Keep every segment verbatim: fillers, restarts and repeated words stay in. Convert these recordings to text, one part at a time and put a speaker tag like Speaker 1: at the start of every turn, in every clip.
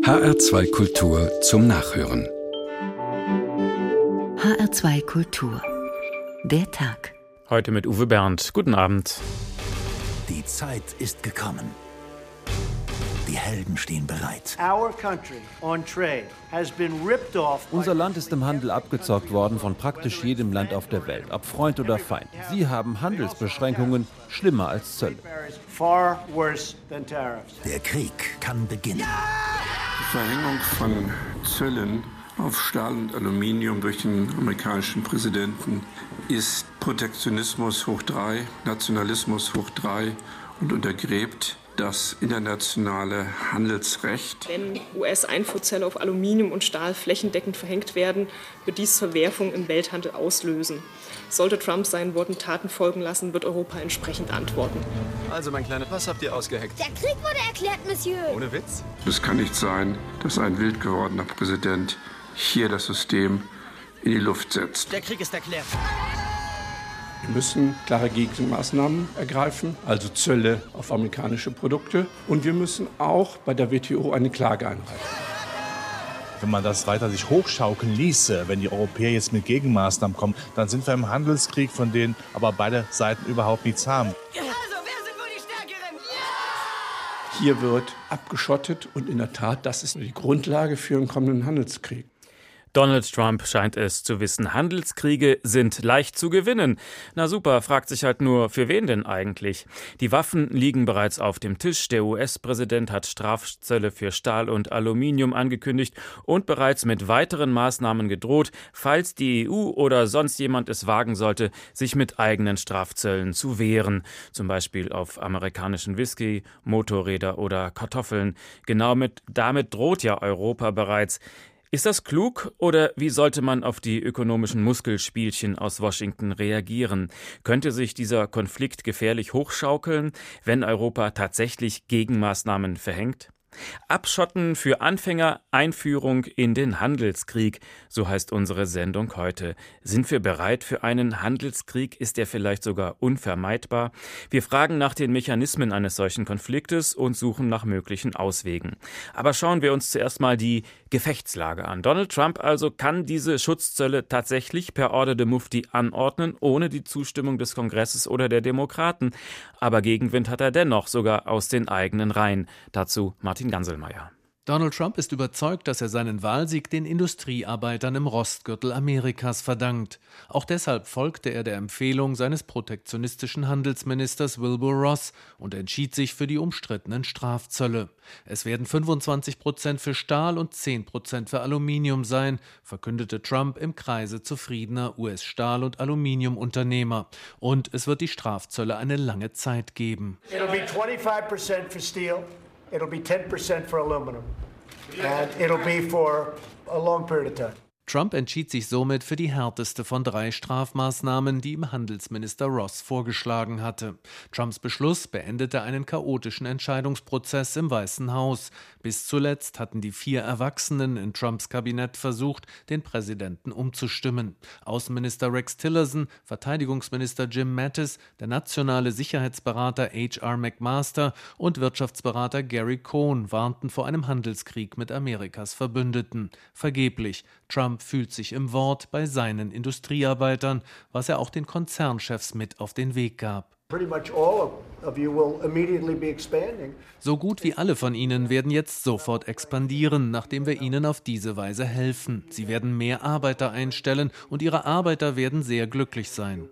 Speaker 1: H R zwei Kultur zum Nachhören.
Speaker 2: H R zwei Kultur. Der Tag.
Speaker 3: Heute mit Uwe Bernd. Guten Abend.
Speaker 4: Die Zeit ist gekommen. Die Helden stehen bereit.
Speaker 5: Unser Land ist im Handel abgezockt worden von praktisch jedem Land auf der Welt, ob Freund oder Feind. Sie haben Handelsbeschränkungen, schlimmer als Zölle.
Speaker 4: Der Krieg kann beginnen.
Speaker 6: Die Verhängung von Zöllen auf Stahl und Aluminium durch den amerikanischen Präsidenten ist Protektionismus hoch drei, Nationalismus hoch drei und untergräbt das internationale Handelsrecht.
Speaker 7: Wenn U S-Einfuhrzölle auf Aluminium und Stahl flächendeckend verhängt werden, wird dies Verwerfung im Welthandel auslösen. Sollte Trump seinen Worten Taten folgen lassen, wird Europa entsprechend antworten.
Speaker 8: Also, mein Kleiner, was habt ihr ausgeheckt?
Speaker 9: Der Krieg wurde erklärt, Monsieur.
Speaker 8: Ohne Witz?
Speaker 6: Es kann nicht sein, dass ein wild gewordener Präsident hier das System in die Luft setzt.
Speaker 10: Der Krieg ist erklärt.
Speaker 11: Wir müssen klare Gegenmaßnahmen ergreifen, also Zölle auf amerikanische Produkte. Und wir müssen auch bei der W T O eine Klage einreichen.
Speaker 12: Wenn man das weiter sich hochschaukeln ließe, wenn die Europäer jetzt mit Gegenmaßnahmen kommen, dann sind wir im Handelskrieg, von denen aber beide Seiten überhaupt nichts haben.
Speaker 10: Also, wer sind wohl die Stärkeren? Ja!
Speaker 11: Hier wird abgeschottet und in der Tat, das ist die Grundlage für einen kommenden Handelskrieg.
Speaker 3: Donald Trump scheint es zu wissen. Handelskriege sind leicht zu gewinnen. Na super, fragt sich halt nur, für wen denn eigentlich? Die Waffen liegen bereits auf dem Tisch. Der U S-Präsident hat Strafzölle für Stahl und Aluminium angekündigt und bereits mit weiteren Maßnahmen gedroht, falls die E U oder sonst jemand es wagen sollte, sich mit eigenen Strafzöllen zu wehren. Zum Beispiel auf amerikanischen Whisky, Motorräder oder Kartoffeln. Genau mit, damit droht ja Europa bereits. Ist das klug oder wie sollte man auf die ökonomischen Muskelspielchen aus Washington reagieren? Könnte sich dieser Konflikt gefährlich hochschaukeln, wenn Europa tatsächlich Gegenmaßnahmen verhängt? Abschotten für Anfänger, Einführung in den Handelskrieg, so heißt unsere Sendung heute. Sind wir bereit für einen Handelskrieg? Ist er vielleicht sogar unvermeidbar? Wir fragen nach den Mechanismen eines solchen Konfliktes und suchen nach möglichen Auswegen. Aber schauen wir uns zuerst mal die Gefechtslage an. Donald Trump also kann diese Schutzzölle tatsächlich per Ordre de Mufti anordnen, ohne die Zustimmung des Kongresses oder der Demokraten. Aber Gegenwind hat er dennoch, sogar aus den eigenen Reihen. Dazu Martin Ganselmeier.
Speaker 13: Donald Trump ist überzeugt, dass er seinen Wahlsieg den Industriearbeitern im Rostgürtel Amerikas verdankt. Auch deshalb folgte er der Empfehlung seines protektionistischen Handelsministers Wilbur Ross und entschied sich für die umstrittenen Strafzölle. Es werden fünfundzwanzig Prozent für Stahl und zehn Prozent für Aluminium sein, verkündete Trump im Kreise zufriedener U S-Stahl- und Aluminiumunternehmer. Und es wird die Strafzölle eine lange Zeit geben.
Speaker 14: It'll be twenty-five percent for steel. It'll be ten percent for aluminum, and it'll be for a long period of time.
Speaker 13: Trump entschied sich somit für die härteste von drei Strafmaßnahmen, die ihm Handelsminister Ross vorgeschlagen hatte. Trumps Beschluss beendete einen chaotischen Entscheidungsprozess im Weißen Haus. Bis zuletzt hatten die vier Erwachsenen in Trumps Kabinett versucht, den Präsidenten umzustimmen. Außenminister Rex Tillerson, Verteidigungsminister Jim Mattis, der nationale Sicherheitsberater H R McMaster und Wirtschaftsberater Gary Cohn warnten vor einem Handelskrieg mit Amerikas Verbündeten. Vergeblich. Trump fühlt sich im Wort bei seinen Industriearbeitern, was er auch den Konzernchefs mit auf den Weg gab. So gut wie alle von ihnen werden jetzt sofort expandieren, nachdem wir ihnen auf diese Weise helfen. Sie werden mehr Arbeiter einstellen und ihre Arbeiter werden sehr glücklich sein.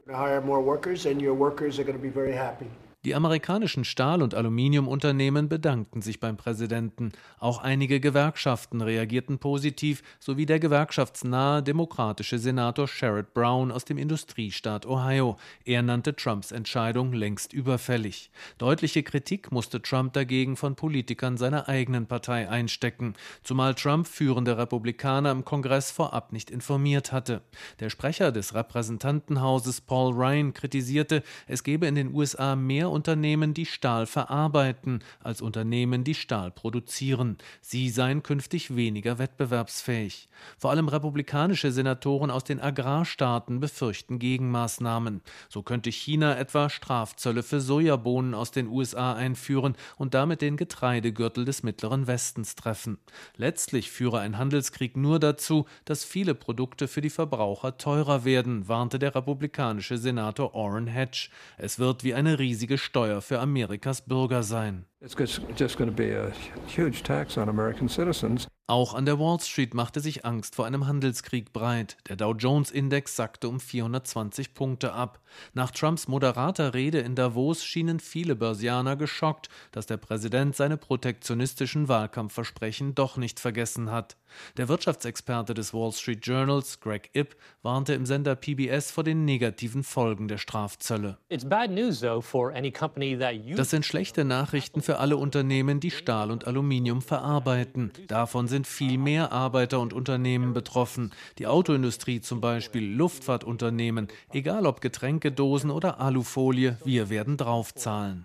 Speaker 13: Die amerikanischen Stahl- und Aluminiumunternehmen bedankten sich beim Präsidenten. Auch einige Gewerkschaften reagierten positiv, sowie der gewerkschaftsnahe demokratische Senator Sherrod Brown aus dem Industriestaat Ohio. Er nannte Trumps Entscheidung längst überfällig. Deutliche Kritik musste Trump dagegen von Politikern seiner eigenen Partei einstecken, zumal Trump führende Republikaner im Kongress vorab nicht informiert hatte. Der Sprecher des Repräsentantenhauses Paul Ryan kritisierte, es gebe in den U S A mehr mehr Unternehmen, die Stahl verarbeiten, als Unternehmen, die Stahl produzieren. Sie seien künftig weniger wettbewerbsfähig. Vor allem republikanische Senatoren aus den Agrarstaaten befürchten Gegenmaßnahmen. So könnte China etwa Strafzölle für Sojabohnen aus den U S A einführen und damit den Getreidegürtel des Mittleren Westens treffen. Letztlich führe ein Handelskrieg nur dazu, dass viele Produkte für die Verbraucher teurer werden, warnte der republikanische Senator Orrin Hatch. Es wird wie eine riesige Steuer für Amerikas Bürger sein.
Speaker 9: It's just going to be a huge tax on American citizens.
Speaker 13: Auch an der Wall Street machte sich Angst vor einem Handelskrieg breit. Der Dow-Jones-Index sackte um vierhundertzwanzig Punkte ab. Nach Trumps moderater Rede in Davos schienen viele Börsianer geschockt, dass der Präsident seine protektionistischen Wahlkampfversprechen doch nicht vergessen hat. Der Wirtschaftsexperte des Wall Street Journals, Greg Ip, warnte im Sender P B S vor den negativen Folgen der Strafzölle. Das sind schlechte Nachrichten für alle Unternehmen, die Stahl und Aluminium verarbeiten. Davon sind viel mehr Arbeiter und Unternehmen betroffen. Die Autoindustrie zum Beispiel, Luftfahrtunternehmen, egal ob Getränkedosen oder Alufolie, wir werden draufzahlen.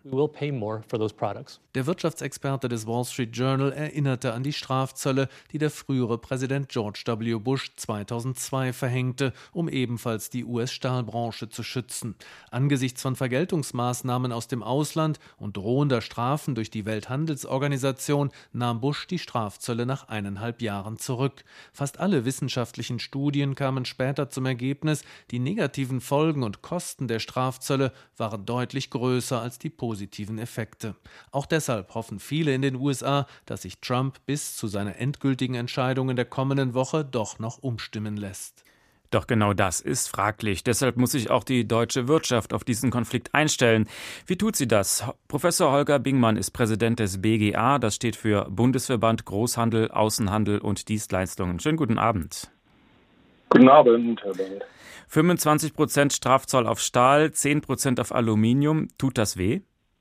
Speaker 13: Der Wirtschaftsexperte des Wall Street Journal erinnerte an die Strafzölle, die der frühere Präsident George W. Bush zweitausendzwei verhängte, um ebenfalls die U S-Stahlbranche zu schützen. Angesichts von Vergeltungsmaßnahmen aus dem Ausland und drohender Strafen durch die Welthandelsorganisation nahm Bush die Strafzölle nach eineinhalb Jahren zurück. Fast alle wissenschaftlichen Studien kamen später zum Ergebnis, die negativen Folgen und Kosten der Strafzölle waren deutlich größer als die positiven Effekte. Auch deshalb hoffen viele in den U S A, dass sich Trump bis zu seiner endgültigen Entscheidung in der kommenden Woche doch noch umstimmen lässt.
Speaker 3: Doch genau das ist fraglich. Deshalb muss sich auch die deutsche Wirtschaft auf diesen Konflikt einstellen. Wie tut sie das? Professor Holger Bingmann ist Präsident des B G A. Das steht für Bundesverband Großhandel, Außenhandel und Dienstleistungen. Schönen guten Abend.
Speaker 15: Guten Abend, Herr Band.
Speaker 3: fünfundzwanzig Prozent Strafzoll auf Stahl, zehn Prozent auf Aluminium. Tut das weh?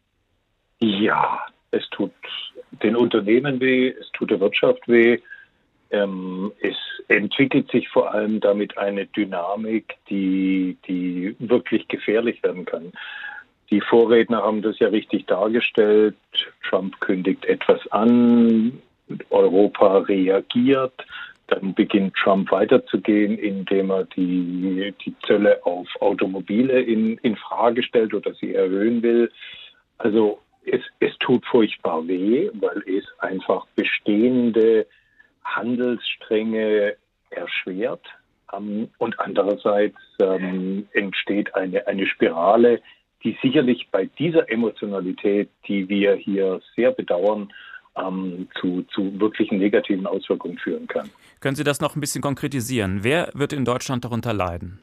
Speaker 15: Ja, es tut den Unternehmen weh, es tut der Wirtschaft weh. Ähm, es entwickelt sich vor allem damit eine Dynamik, die, die wirklich gefährlich werden kann. Die Vorredner haben das ja richtig dargestellt. Trump kündigt etwas an, Europa reagiert, dann beginnt Trump weiterzugehen, indem er die, die Zölle auf Automobile in, in Frage stellt oder sie erhöhen will. Also es, es tut furchtbar weh, weil es einfach bestehende Handelsstränge erschwert. Ähm, und andererseits ähm, entsteht eine, eine Spirale, die sicherlich bei dieser Emotionalität, die wir hier sehr bedauern, ähm, zu, zu wirklichen negativen Auswirkungen führen kann.
Speaker 3: Können Sie das noch ein bisschen konkretisieren? Wer wird in Deutschland darunter leiden?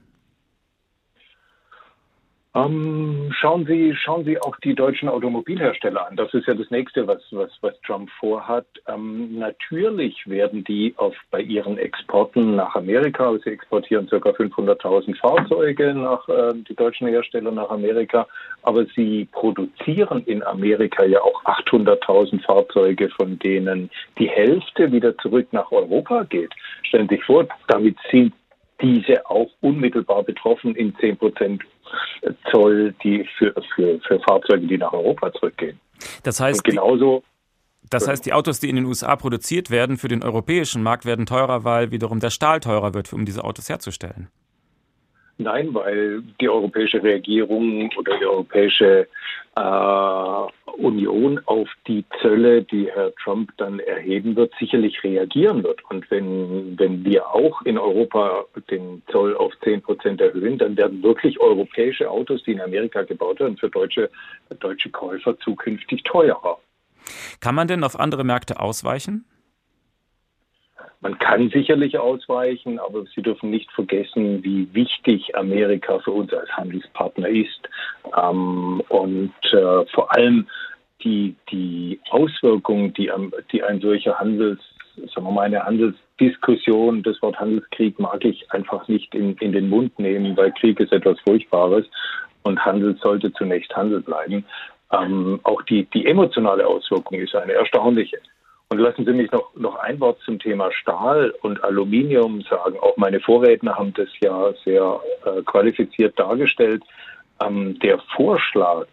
Speaker 15: Ähm, schauen Sie, schauen Sie auch die deutschen Automobilhersteller an. Das ist ja das Nächste, was, was, was Trump vorhat. Ähm, natürlich werden die auf, bei ihren Exporten nach Amerika, sie exportieren ca. fünfhunderttausend Fahrzeuge nach, äh, die deutschen Hersteller nach Amerika, aber sie produzieren in Amerika ja auch achthunderttausend Fahrzeuge, von denen die Hälfte wieder zurück nach Europa geht. Stellen Sie sich vor, damit sind diese auch unmittelbar betroffen in zehn Prozent Zoll, die für, für, für Fahrzeuge, die nach Europa zurückgehen.
Speaker 3: Das heißt,
Speaker 15: Und genauso,
Speaker 3: das heißt, die Autos, die in den U S A produziert werden, für den europäischen Markt werden teurer, weil wiederum der Stahl teurer wird, um diese Autos herzustellen.
Speaker 15: Nein, weil die europäische Regierung oder die europäische äh, Union auf die Zölle, die Herr Trump dann erheben wird, sicherlich reagieren wird. Und wenn, wenn wir auch in Europa den Zoll auf zehn Prozent erhöhen, dann werden wirklich europäische Autos, die in Amerika gebaut werden, für deutsche, deutsche Käufer zukünftig teurer.
Speaker 3: Kann man denn auf andere Märkte ausweichen?
Speaker 15: Man kann sicherlich ausweichen, aber Sie dürfen nicht vergessen, wie wichtig Amerika für uns als Handelspartner ist. Ähm, und äh, vor allem die, die Auswirkungen, die, die ein solcher Handels, sagen wir mal, eine Handelsdiskussion, das Wort Handelskrieg mag ich einfach nicht in, in den Mund nehmen, weil Krieg ist etwas Furchtbares und Handel sollte zunächst Handel bleiben. Ähm, auch die, die emotionale Auswirkung ist eine erstaunliche. Und lassen Sie mich noch, noch ein Wort zum Thema Stahl und Aluminium sagen. Auch meine Vorredner haben das ja sehr äh, qualifiziert dargestellt. Ähm, der Vorschlag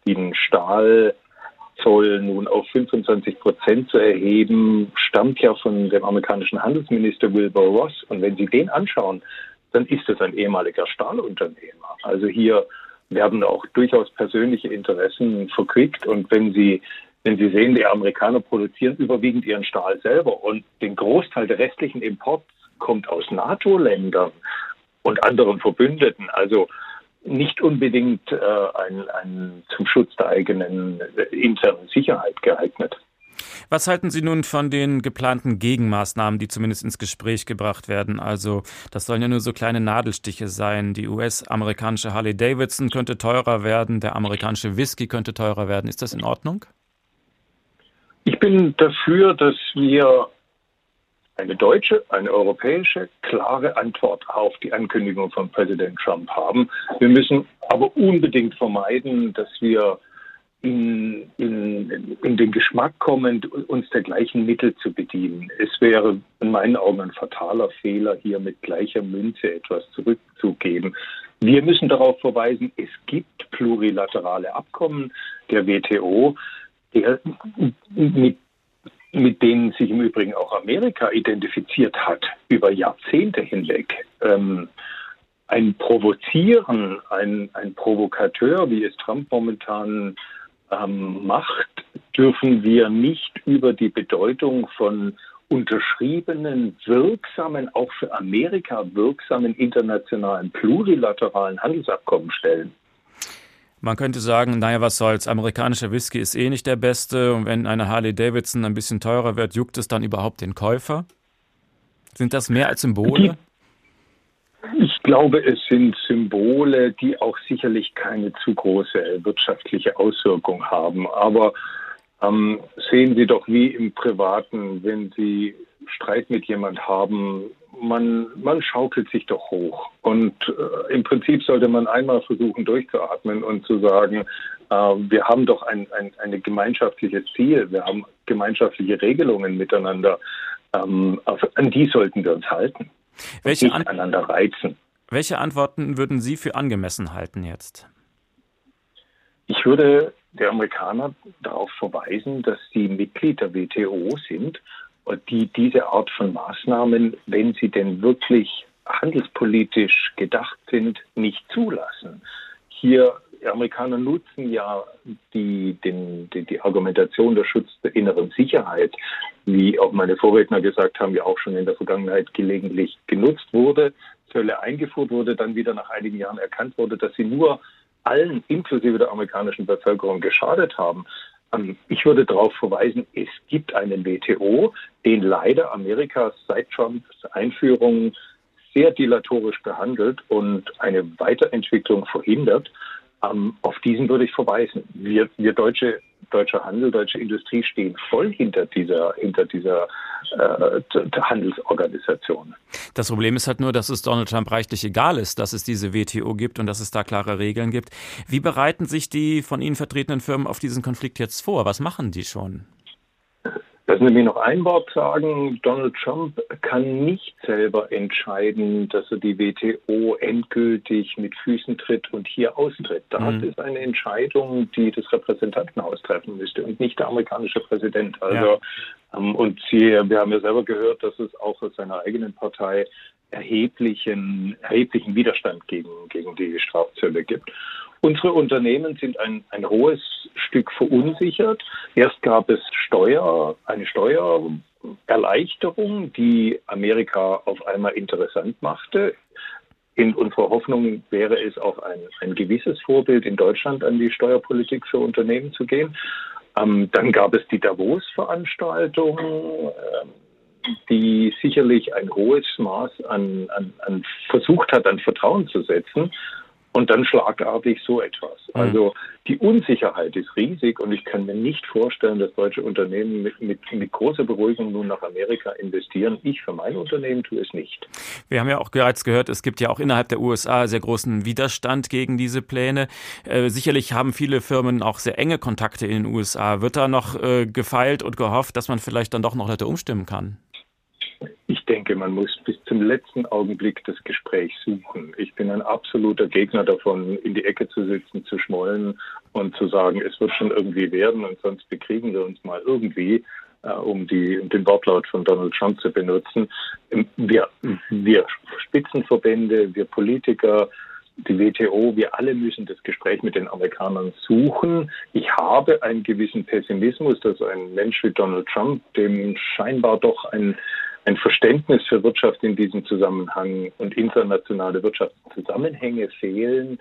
Speaker 15: den Stahlzoll nun auf fünfundzwanzig Prozent zu erheben, stammt ja von dem amerikanischen Handelsminister Wilbur Ross. Und wenn Sie den anschauen, dann ist es ein ehemaliger Stahlunternehmer. Also hier werden auch durchaus persönliche Interessen verquickt. Und wenn Sie, wenn Sie sehen, die Amerikaner produzieren überwiegend ihren Stahl selber und den Großteil der restlichen Imports kommt aus NATO-Ländern und anderen Verbündeten, also nicht unbedingt äh, ein, ein zum Schutz der eigenen äh, internen Sicherheit geeignet.
Speaker 3: Was halten Sie nun von den geplanten Gegenmaßnahmen, die zumindest ins Gespräch gebracht werden? Also das sollen ja nur so kleine Nadelstiche sein. Die U S-amerikanische Harley Davidson könnte teurer werden, der amerikanische Whisky könnte teurer werden. Ist das in Ordnung?
Speaker 15: Ich bin dafür, dass wir eine deutsche, eine europäische, klare Antwort auf die Ankündigung von Präsident Trump haben. Wir müssen aber unbedingt vermeiden, dass wir in, in, in den Geschmack kommen, uns der gleichen Mittel zu bedienen. Es wäre in meinen Augen ein fataler Fehler, hier mit gleicher Münze etwas zurückzugeben. Wir müssen darauf verweisen, es gibt plurilaterale Abkommen der W T O, der mit mit denen sich im Übrigen auch Amerika identifiziert hat, über Jahrzehnte hinweg. Ähm, ein Provozieren, ein, ein Provokateur, wie es Trump momentan ähm, macht, dürfen wir nicht über die Bedeutung von unterschriebenen, wirksamen, auch für Amerika wirksamen internationalen plurilateralen Handelsabkommen stellen.
Speaker 3: Man könnte sagen, naja, was soll's, amerikanischer Whisky ist eh nicht der beste und wenn eine Harley Davidson ein bisschen teurer wird, juckt es dann überhaupt den Käufer? Sind das mehr als Symbole?
Speaker 15: Ich glaube, es sind Symbole, die auch sicherlich keine zu große wirtschaftliche Auswirkung haben. Aber ähm, sehen Sie doch wie im Privaten, wenn Sie Streit mit jemand haben, man, man schaukelt sich doch hoch. Und äh, im Prinzip sollte man einmal versuchen durchzuatmen und zu sagen, äh, wir haben doch ein, ein, ein gemeinschaftliches Ziel, wir haben gemeinschaftliche Regelungen miteinander, ähm, auf, an die sollten wir uns halten.
Speaker 3: Welche,
Speaker 15: nicht einander reizen.
Speaker 3: Welche Antworten würden Sie für angemessen halten jetzt?
Speaker 15: Ich würde der Amerikaner darauf verweisen, dass sie Mitglied der W T O sind, die diese Art von Maßnahmen, wenn sie denn wirklich handelspolitisch gedacht sind, nicht zulassen. Hier, die Amerikaner nutzen ja die, den, die, die Argumentation der Schutz der inneren Sicherheit, wie auch meine Vorredner gesagt haben, ja auch schon in der Vergangenheit gelegentlich genutzt wurde, Zölle eingeführt wurde, dann wieder nach einigen Jahren erkannt wurde, dass sie nur allen, inklusive der amerikanischen Bevölkerung, geschadet haben. Ich würde darauf verweisen, es gibt einen W T O, den leider Amerika seit Trumps Einführung sehr dilatorisch behandelt und eine Weiterentwicklung verhindert. Ähm, auf diesen würde ich verweisen. Wir, wir deutsche, deutscher Handel, deutsche Industrie stehen voll hinter dieser, hinter dieser äh, Handelsorganisation.
Speaker 3: Das Problem ist halt nur, dass es Donald Trump reichlich egal ist, dass es diese W T O gibt und dass es da klare Regeln gibt. Wie bereiten sich die von Ihnen vertretenen Firmen auf diesen Konflikt jetzt vor? Was machen die schon?
Speaker 15: Lassen Sie mich noch ein Wort sagen. Donald Trump kann nicht selber entscheiden, dass er die W T O endgültig mit Füßen tritt und hier austritt. Das mhm. ist eine Entscheidung, die das Repräsentantenhaus treffen müsste und nicht der amerikanische Präsident. Also ja. ähm, und Sie, wir haben ja selber gehört, dass es auch aus seiner eigenen Partei erheblichen, erheblichen Widerstand gegen, gegen die Strafzölle gibt. Unsere Unternehmen sind ein, ein hohes Stück verunsichert. Erst gab es Steuer, eine Steuererleichterung, die Amerika auf einmal interessant machte. In unserer Hoffnung wäre es auch ein, ein gewisses Vorbild in Deutschland an die Steuerpolitik für Unternehmen zu gehen. Ähm, dann gab es die Davos-Veranstaltung, äh, die sicherlich ein hohes Maß an, an, an versucht hat, an Vertrauen zu setzen. Und dann schlagartig so etwas. Also die Unsicherheit ist riesig und ich kann mir nicht vorstellen, dass deutsche Unternehmen mit, mit, mit großer Beruhigung nun nach Amerika investieren. Ich für mein Unternehmen tue es nicht.
Speaker 3: Wir haben ja auch bereits gehört, es gibt ja auch innerhalb der U S A sehr großen Widerstand gegen diese Pläne. Äh, sicherlich haben viele Firmen auch sehr enge Kontakte in den U S A. Wird da noch äh, gefeilt und gehofft, dass man vielleicht dann doch noch Leute umstimmen kann?
Speaker 15: Ich denke, man muss bis zum letzten Augenblick das Gespräch suchen. Ich bin ein absoluter Gegner davon, in die Ecke zu sitzen, zu schmollen und zu sagen, es wird schon irgendwie werden und sonst bekriegen wir uns mal irgendwie, äh, um, die, um den Wortlaut von Donald Trump zu benutzen. Wir, wir Spitzenverbände, wir Politiker, die W T O, wir alle müssen das Gespräch mit den Amerikanern suchen. Ich habe einen gewissen Pessimismus, dass ein Mensch wie Donald Trump, dem scheinbar doch ein, ein Verständnis für Wirtschaft in diesem Zusammenhang und internationale Wirtschaftszusammenhänge fehlen,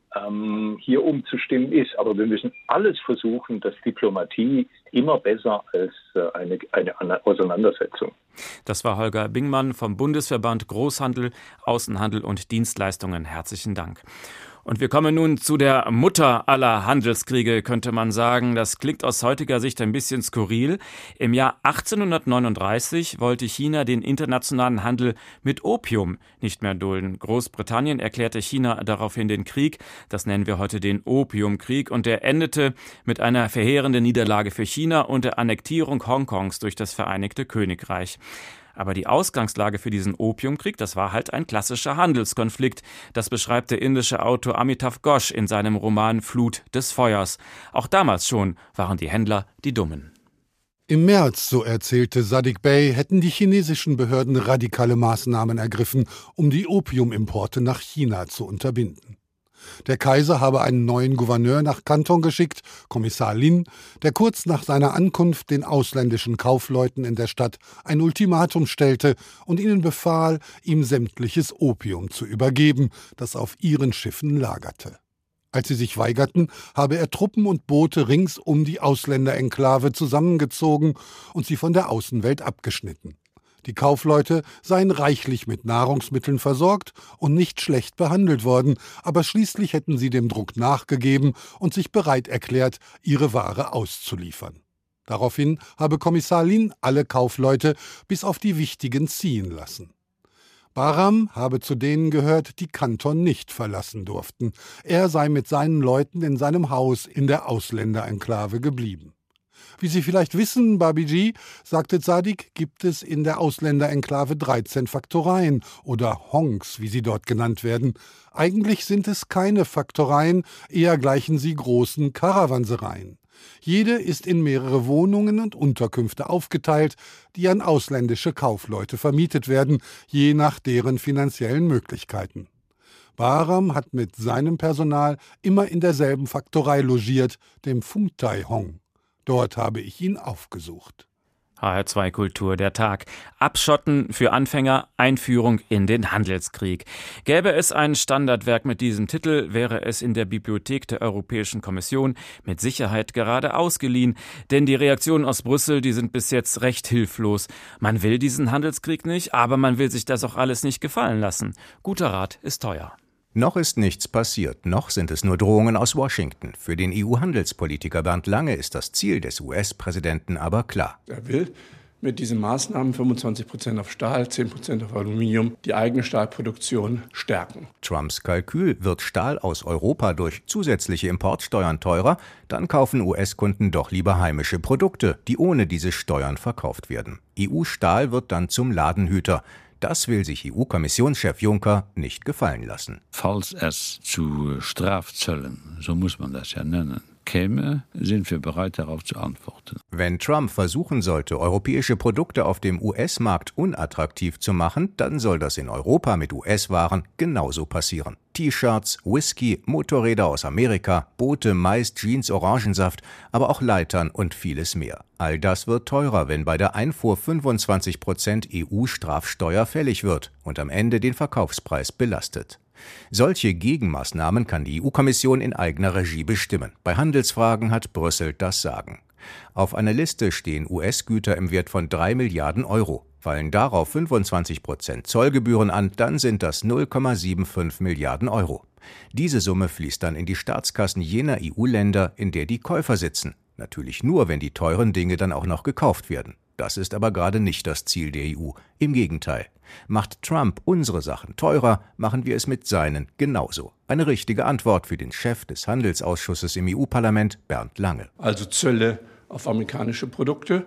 Speaker 15: ähm, hier umzustimmen ist. Aber wir müssen alles versuchen, dass Diplomatie immer besser als äh, eine, eine Auseinandersetzung.
Speaker 3: Das war Holger Bingmann vom Bundesverband Großhandel, Außenhandel und Dienstleistungen. Herzlichen Dank. Und wir kommen nun zu der Mutter aller Handelskriege, könnte man sagen. Das klingt aus heutiger Sicht ein bisschen skurril. Im Jahr achtzehnhundertneununddreißig wollte China den internationalen Handel mit Opium nicht mehr dulden. Großbritannien erklärte China daraufhin den Krieg. Das nennen wir heute den Opiumkrieg. Und der endete mit einer verheerenden Niederlage für China und der Annektierung Hongkongs durch das Vereinigte Königreich. Aber die Ausgangslage für diesen Opiumkrieg, das war halt ein klassischer Handelskonflikt. Das beschreibt der indische Autor Amitav Ghosh in seinem Roman Flut des Feuers. Auch damals schon waren die Händler die Dummen.
Speaker 16: Im März, so erzählte Sadiq Bey, hätten die chinesischen Behörden radikale Maßnahmen ergriffen, um die Opiumimporte nach China zu unterbinden. Der Kaiser habe einen neuen Gouverneur nach Kanton geschickt, Kommissar Lin, der kurz nach seiner Ankunft den ausländischen Kaufleuten in der Stadt ein Ultimatum stellte und ihnen befahl, ihm sämtliches Opium zu übergeben, das auf ihren Schiffen lagerte. Als sie sich weigerten, habe er Truppen und Boote rings um die Ausländerenklave zusammengezogen und sie von der Außenwelt abgeschnitten. Die Kaufleute seien reichlich mit Nahrungsmitteln versorgt und nicht schlecht behandelt worden, aber schließlich hätten sie dem Druck nachgegeben und sich bereit erklärt, ihre Ware auszuliefern. Daraufhin habe Kommissar Lin alle Kaufleute bis auf die wichtigen ziehen lassen. Bahram habe zu denen gehört, die Kanton nicht verlassen durften. Er sei mit seinen Leuten in seinem Haus in der Ausländerenklave geblieben. Wie Sie vielleicht wissen, Babiji, sagte Sadiq, gibt es in der Ausländerenklave dreizehn Faktoreien oder Hongs, wie sie dort genannt werden. Eigentlich sind es keine Faktoreien, eher gleichen sie großen Karawansereien. Jede ist in mehrere Wohnungen und Unterkünfte aufgeteilt, die an ausländische Kaufleute vermietet werden, je nach deren finanziellen Möglichkeiten. Bahram hat mit seinem Personal immer in derselben Faktorei logiert, dem Phumthai Hong. Dort habe ich ihn aufgesucht.
Speaker 3: H R zwei Kultur, der Tag. Abschotten für Anfänger, Einführung in den Handelskrieg. Gäbe es ein Standardwerk mit diesem Titel, wäre es in der Bibliothek der Europäischen Kommission mit Sicherheit gerade ausgeliehen. Denn die Reaktionen aus Brüssel, die sind bis jetzt recht hilflos. Man will diesen Handelskrieg nicht, aber man will sich das auch alles nicht gefallen lassen. Guter Rat ist teuer.
Speaker 17: Noch ist nichts passiert, noch sind es nur Drohungen aus Washington. Für den E U-Handelspolitiker Bernd Lange ist das Ziel des U S-Präsidenten aber klar.
Speaker 11: Er will mit diesen Maßnahmen fünfundzwanzig Prozent auf Stahl, zehn Prozent auf Aluminium die eigene Stahlproduktion stärken.
Speaker 17: Trumps Kalkül: Wird Stahl aus Europa durch zusätzliche Importsteuern teurer, dann kaufen U S-Kunden doch lieber heimische Produkte, die ohne diese Steuern verkauft werden. E U-Stahl wird dann zum Ladenhüter. Das will sich E U-Kommissionschef Juncker nicht gefallen lassen.
Speaker 18: Falls es zu Strafzöllen, so muss man das ja nennen, käme, sind wir bereit, darauf zu antworten.
Speaker 17: Wenn Trump versuchen sollte, europäische Produkte auf dem U S-Markt unattraktiv zu machen, dann soll das in Europa mit U S-Waren genauso passieren. T-Shirts, Whisky, Motorräder aus Amerika, Boote, Mais, Jeans, Orangensaft, aber auch Leitern und vieles mehr. All das wird teurer, wenn bei der Einfuhr fünfundzwanzig Prozent E U-Strafsteuer fällig wird und am Ende den Verkaufspreis belastet. Solche Gegenmaßnahmen kann die E U-Kommission in eigener Regie bestimmen. Bei Handelsfragen hat Brüssel das Sagen. Auf einer Liste stehen U S-Güter im Wert von drei Milliarden Euro. Fallen darauf fünfundzwanzig Prozent Zollgebühren an, dann sind das null Komma fünfundsiebzig Milliarden Euro. Diese Summe fließt dann in die Staatskassen jener E U-Länder, in der die Käufer sitzen. Natürlich nur, wenn die teuren Dinge dann auch noch gekauft werden. Das ist aber gerade nicht das Ziel der E U. Im Gegenteil. Macht Trump unsere Sachen teurer, machen wir es mit seinen genauso. Eine richtige Antwort für den Chef des Handelsausschusses im E U-Parlament, Bernd Lange.
Speaker 11: Also Zölle auf amerikanische Produkte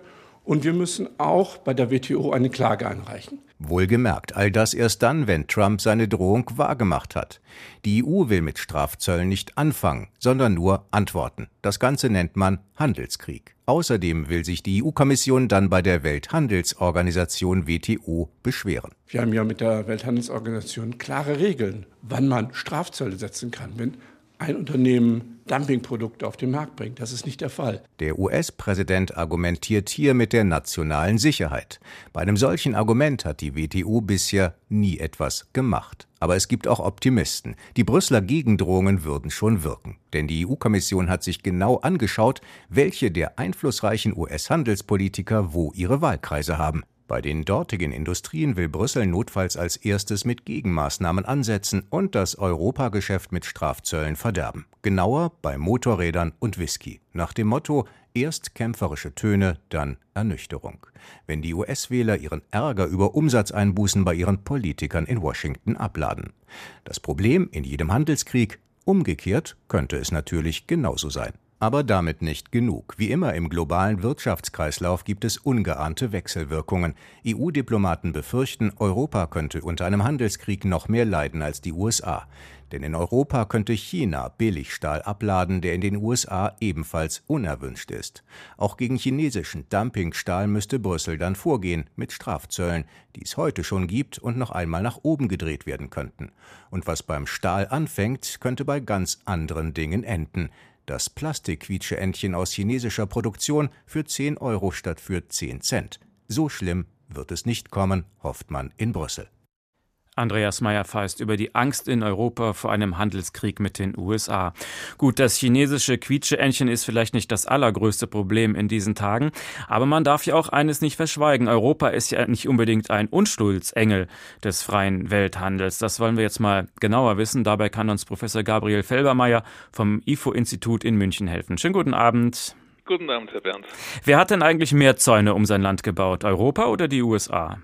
Speaker 11: Und wir müssen auch bei der W T O eine Klage einreichen.
Speaker 17: Wohlgemerkt, all das erst dann, wenn Trump seine Drohung wahrgemacht hat. Die E U will mit Strafzöllen nicht anfangen, sondern nur antworten. Das Ganze nennt man Handelskrieg. Außerdem will sich die E U-Kommission dann bei der Welthandelsorganisation W T O beschweren.
Speaker 11: Wir haben ja mit der Welthandelsorganisation klare Regeln, wann man Strafzölle setzen kann, wenn ein Unternehmen Dumpingprodukte auf den Markt bringt. Das ist nicht der Fall.
Speaker 17: Der U S-Präsident argumentiert hier mit der nationalen Sicherheit. Bei einem solchen Argument hat die W T O bisher nie etwas gemacht. Aber es gibt auch Optimisten. Die Brüsseler Gegendrohungen würden schon wirken. Denn die E U-Kommission hat sich genau angeschaut, welche der einflussreichen U S-Handelspolitiker wo ihre Wahlkreise haben. Bei den dortigen Industrien will Brüssel notfalls als erstes mit Gegenmaßnahmen ansetzen und das Europageschäft mit Strafzöllen verderben. Genauer bei Motorrädern und Whisky. Nach dem Motto: erst kämpferische Töne, dann Ernüchterung. Wenn die U S-Wähler ihren Ärger über Umsatzeinbußen bei ihren Politikern in Washington abladen. Das Problem in jedem Handelskrieg: umgekehrt könnte es natürlich genauso sein. Aber damit nicht genug. Wie immer im globalen Wirtschaftskreislauf gibt es ungeahnte Wechselwirkungen. E U-Diplomaten befürchten, Europa könnte unter einem Handelskrieg noch mehr leiden als die U S A. Denn in Europa könnte China Billigstahl abladen, der in den U S A ebenfalls unerwünscht ist. Auch gegen chinesischen Dumpingstahl müsste Brüssel dann vorgehen, mit Strafzöllen, die es heute schon gibt und noch einmal nach oben gedreht werden könnten. Und was beim Stahl anfängt, könnte bei ganz anderen Dingen enden. Das Plastikquietscheentchen aus chinesischer Produktion für zehn Euro statt für zehn Cent. So schlimm wird es nicht kommen, hofft man in Brüssel.
Speaker 3: Andreas Meyer-Feist über die Angst in Europa vor einem Handelskrieg mit den U S A. Gut, das chinesische Quietscheentchen ist vielleicht nicht das allergrößte Problem in diesen Tagen, aber man darf ja auch eines nicht verschweigen. Europa ist ja nicht unbedingt ein Unschuldsengel des freien Welthandels. Das wollen wir jetzt mal genauer wissen. Dabei kann uns Professor Gabriel Felbermayr vom I F O-Institut in München helfen. Schönen guten Abend.
Speaker 19: Guten Abend, Herr Bernd.
Speaker 3: Wer hat denn eigentlich mehr Zäune um sein Land gebaut, Europa oder die U S A?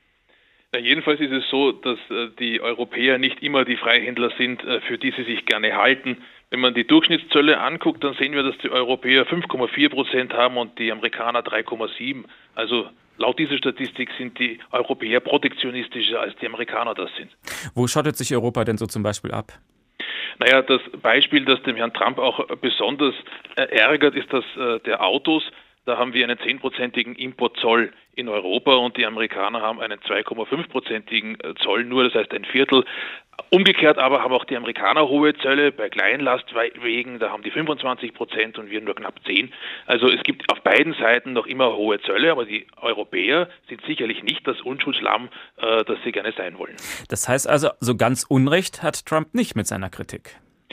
Speaker 19: Na, jedenfalls ist es so, dass äh, die Europäer nicht immer die Freihändler sind, äh, für die sie sich gerne halten. Wenn man die Durchschnittszölle anguckt, dann sehen wir, dass die Europäer fünf Komma vier Prozent haben und die Amerikaner drei Komma sieben. Also laut dieser Statistik sind die Europäer protektionistischer als die Amerikaner das sind.
Speaker 3: Wo schottet sich Europa denn so zum Beispiel ab?
Speaker 19: Naja, das Beispiel, das dem Herrn Trump auch besonders äh, ärgert, ist das äh, der Autos. Da haben wir einen zehnprozentigen Importzoll in Europa und die Amerikaner haben einen zwei Komma fünf prozentigen Zoll nur, das heißt ein Viertel. Umgekehrt aber haben auch die Amerikaner hohe Zölle bei Kleinlastwagen, da haben die fünfundzwanzig Prozent und wir nur knapp zehn. Also es gibt auf beiden Seiten noch immer hohe Zölle, aber die Europäer sind sicherlich nicht das Unschuldslamm, äh, das sie gerne sein wollen.
Speaker 3: Das heißt also, so ganz Unrecht hat Trump nicht mit seiner Kritik.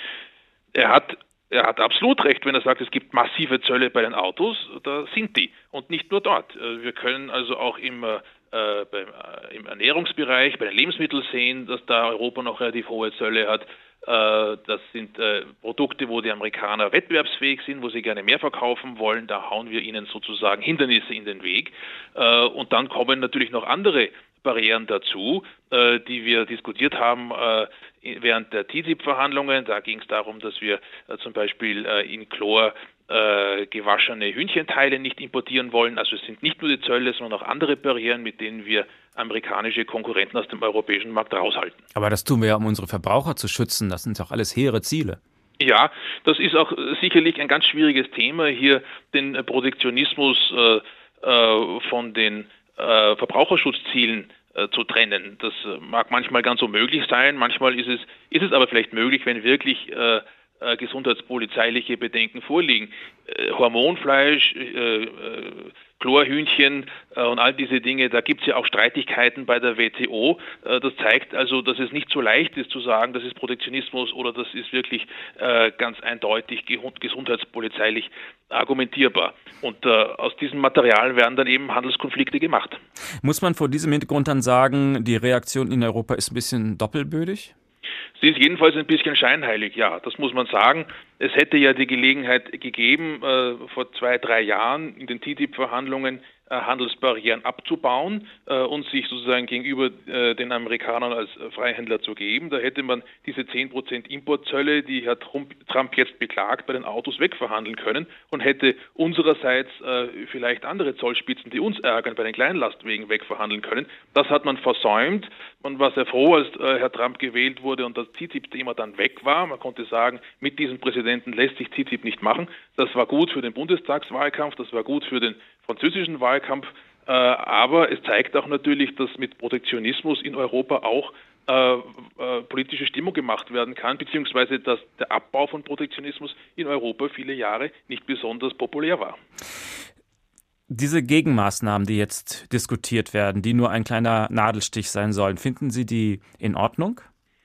Speaker 19: Er hat Er hat absolut recht, wenn er sagt, es gibt massive Zölle bei den Autos, da sind die und nicht nur dort. Wir können also auch im, äh, beim, äh, im Ernährungsbereich, bei den Lebensmitteln sehen, dass da Europa noch relativ hohe Zölle hat. Äh, das sind äh, Produkte, wo die Amerikaner wettbewerbsfähig sind, wo sie gerne mehr verkaufen wollen, da hauen wir ihnen sozusagen Hindernisse in den Weg. Äh, und dann kommen natürlich noch andere Barrieren dazu, äh, die wir diskutiert haben äh, während der T T I P-Verhandlungen. Da ging es darum, dass wir äh, zum Beispiel äh, in Chlor äh, gewaschene Hühnchenteile nicht importieren wollen. Also es sind nicht nur die Zölle, sondern auch andere Barrieren, mit denen wir amerikanische Konkurrenten aus dem europäischen Markt raushalten.
Speaker 3: Aber das tun wir ja, um unsere Verbraucher zu schützen. Das sind doch alles hehre Ziele.
Speaker 19: Ja, das ist auch sicherlich ein ganz schwieriges Thema, hier den Protektionismus äh, äh, von den äh, Verbraucherschutzzielen äh, zu trennen. Das äh, mag manchmal ganz unmöglich sein, manchmal ist es, ist es aber vielleicht möglich, wenn wirklich äh, äh, gesundheitspolizeiliche Bedenken vorliegen. Äh, Hormonfleisch, äh, äh, Chlorhühnchen äh, und all diese Dinge, da gibt es ja auch Streitigkeiten bei der W T O. Äh, das zeigt also, dass es nicht so leicht ist zu sagen, das ist Protektionismus oder das ist wirklich äh, ganz eindeutig gesundheitspolizeilich argumentierbar. Und äh, aus diesem Material werden dann eben Handelskonflikte gemacht.
Speaker 3: Muss man vor diesem Hintergrund dann sagen, die Reaktion in Europa ist ein bisschen doppelbödig?
Speaker 19: Sie ist jedenfalls ein bisschen scheinheilig, ja, das muss man sagen. Es hätte ja die Gelegenheit gegeben, äh, vor zwei, drei Jahren in den T T I P-Verhandlungen Handelsbarrieren abzubauen und sich sozusagen gegenüber den Amerikanern als Freihändler zu geben. Da hätte man diese zehn Prozent Importzölle, die Herr Trump jetzt beklagt, bei den Autos wegverhandeln können und hätte unsererseits vielleicht andere Zollspitzen, die uns ärgern, bei den Kleinlastwagen wegverhandeln können. Das hat man versäumt. Man war sehr froh, als Herr Trump gewählt wurde und das T T I P-Thema dann weg war. Man konnte sagen, mit diesem Präsidenten lässt sich T T I P nicht machen. Das war gut für den Bundestagswahlkampf, das war gut für den französischen Wahlkampf, äh, aber es zeigt auch natürlich, dass mit Protektionismus in Europa auch äh, äh, politische Stimmung gemacht werden kann, beziehungsweise dass der Abbau von Protektionismus in Europa viele Jahre nicht besonders populär war.
Speaker 3: Diese Gegenmaßnahmen, die jetzt diskutiert werden, die nur ein kleiner Nadelstich sein sollen, finden Sie die in Ordnung?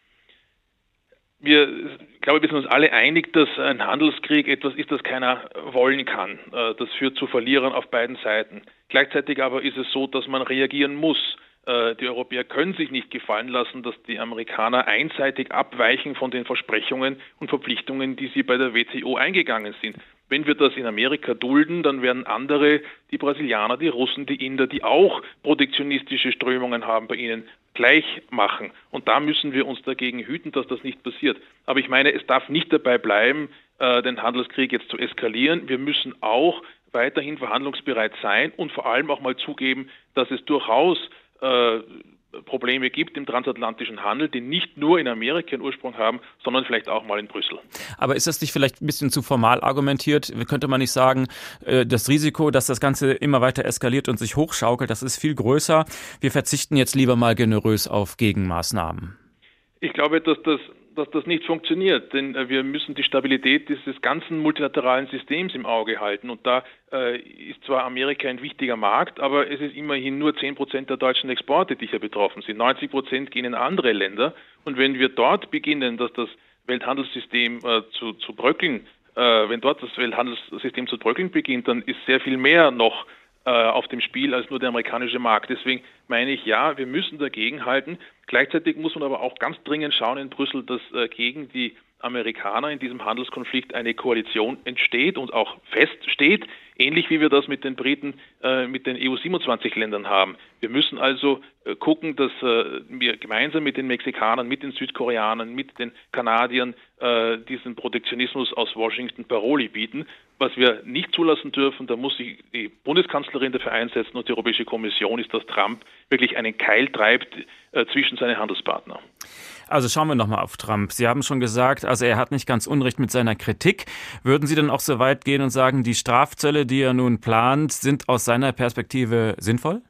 Speaker 19: Wir, ich glaube, wir sind uns alle einig, dass ein Handelskrieg etwas ist, das keiner wollen kann. Das führt zu Verlierern auf beiden Seiten. Gleichzeitig aber ist es so, dass man reagieren muss. Die Europäer können sich nicht gefallen lassen, dass die Amerikaner einseitig abweichen von den Versprechungen und Verpflichtungen, die sie bei der W T O eingegangen sind. Wenn wir das in Amerika dulden, dann werden andere, die Brasilianer, die Russen, die Inder, die auch protektionistische Strömungen haben, bei ihnen gleich machen. Und da müssen wir uns dagegen hüten, dass das nicht passiert. Aber ich meine, es darf nicht dabei bleiben, äh, den Handelskrieg jetzt zu eskalieren. Wir müssen auch weiterhin verhandlungsbereit sein und vor allem auch mal zugeben, dass es durchaus äh, Probleme gibt im transatlantischen Handel, die nicht nur in Amerika einen Ursprung haben, sondern vielleicht auch mal in Brüssel.
Speaker 3: Aber ist das nicht vielleicht ein bisschen zu formal argumentiert? Könnte man nicht sagen, das Risiko, dass das Ganze immer weiter eskaliert und sich hochschaukelt, das ist viel größer. Wir verzichten jetzt lieber mal generös auf Gegenmaßnahmen.
Speaker 19: Ich glaube, dass das dass das nicht funktioniert, denn äh, wir müssen die Stabilität dieses ganzen multilateralen Systems im Auge halten und da äh, ist zwar Amerika ein wichtiger Markt, aber es ist immerhin nur zehn Prozent der deutschen Exporte, die hier betroffen sind. neunzig Prozent gehen in andere Länder und wenn wir dort beginnen, dass das Welthandelssystem äh, zu, zu bröckeln, äh, wenn dort das Welthandelssystem zu bröckeln beginnt, dann ist sehr viel mehr noch auf dem Spiel als nur der amerikanische Markt. Deswegen meine ich, ja, wir müssen dagegenhalten. Gleichzeitig muss man aber auch ganz dringend schauen in Brüssel, dass äh, gegen die Amerikaner in diesem Handelskonflikt eine Koalition entsteht und auch feststeht, ähnlich wie wir das mit den Briten, äh, mit den E U siebenundzwanzig Ländern haben. Wir müssen also äh, gucken, dass äh, wir gemeinsam mit den Mexikanern, mit den Südkoreanern, mit den Kanadiern äh, diesen Protektionismus aus Washington Paroli bieten. Was wir nicht zulassen dürfen, da muss sich die Bundeskanzlerin dafür einsetzen und die Europäische Kommission, ist, dass Trump wirklich einen Keil treibt äh, zwischen seine Handelspartner.
Speaker 3: Also schauen wir nochmal auf Trump. Sie haben schon gesagt, also er hat nicht ganz Unrecht mit seiner Kritik. Würden Sie dann auch so weit gehen und sagen, die Strafzölle, die er nun plant, sind aus seiner Perspektive sinnvoll?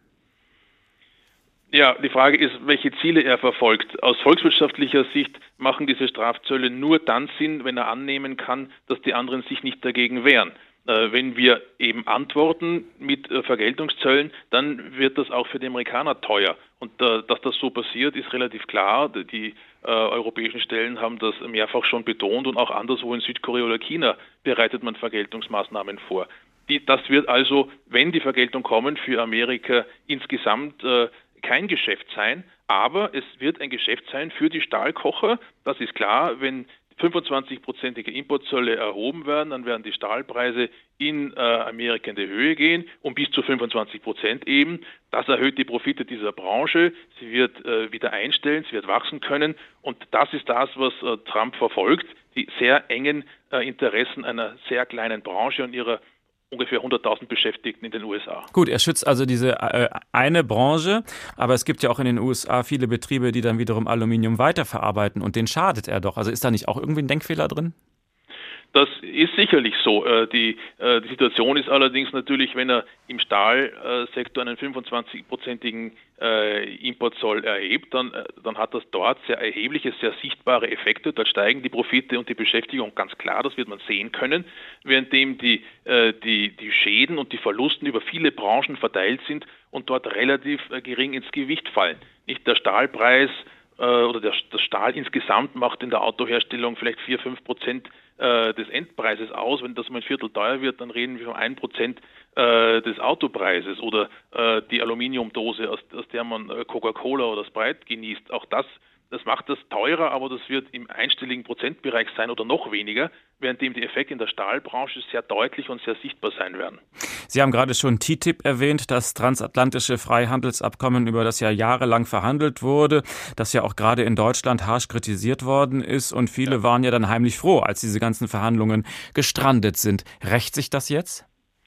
Speaker 19: Ja, die Frage ist, welche Ziele er verfolgt. Aus volkswirtschaftlicher Sicht machen diese Strafzölle nur dann Sinn, wenn er annehmen kann, dass die anderen sich nicht dagegen wehren. Äh, wenn wir eben antworten mit äh, Vergeltungszöllen, dann wird das auch für die Amerikaner teuer. Und äh, dass das so passiert, ist relativ klar. Die äh, europäischen Stellen haben das mehrfach schon betont und auch anderswo in Südkorea oder China bereitet man Vergeltungsmaßnahmen vor. Die, das wird also, wenn die Vergeltung kommen, für Amerika insgesamt äh, kein Geschäft sein, aber es wird ein Geschäft sein für die Stahlkocher. Das ist klar, wenn fünfundzwanzig-prozentige Importzölle erhoben werden, dann werden die Stahlpreise in äh, Amerika in die Höhe gehen, um bis zu fünfundzwanzig Prozent eben. Das erhöht die Profite dieser Branche. Sie wird äh, wieder einstellen, sie wird wachsen können und das ist das, was äh, Trump verfolgt, die sehr engen äh, Interessen einer sehr kleinen Branche und ihrer ungefähr hunderttausend Beschäftigten in den U S A.
Speaker 3: Gut, er schützt also diese äh, eine Branche, aber es gibt ja auch in den U S A viele Betriebe, die dann wiederum Aluminium weiterverarbeiten und denen schadet er doch. Also ist da nicht auch irgendwie ein Denkfehler drin?
Speaker 19: Das ist sicherlich so. Die, die Situation ist allerdings natürlich, wenn er im Stahlsektor einen fünfundzwanzig-prozentigen Importzoll erhebt, dann, dann hat das dort sehr erhebliche, sehr sichtbare Effekte. Dort steigen die Profite und die Beschäftigung ganz klar, das wird man sehen können, währenddem die, die, die Schäden und die Verlusten über viele Branchen verteilt sind und dort relativ gering ins Gewicht fallen. Nicht der Stahlpreis oder der, das Stahl insgesamt macht in der Autoherstellung vielleicht vier, fünf Prozent des Endpreises aus. Wenn das mal ein Viertel teuer wird, dann reden wir von ein Prozent des Autopreises oder die Aluminiumdose, aus, aus der man Coca-Cola oder Sprite genießt. Auch das Das macht das teurer, aber das wird im einstelligen Prozentbereich sein oder noch weniger, währenddem die Effekte in der Stahlbranche sehr deutlich und sehr sichtbar sein werden.
Speaker 3: Sie haben gerade schon T T I P erwähnt, das transatlantische Freihandelsabkommen, über das ja jahrelang verhandelt wurde, das ja auch gerade in Deutschland harsch kritisiert worden ist. Und viele ja. waren ja dann heimlich froh, als diese ganzen Verhandlungen gestrandet sind. Rächt sich das jetzt?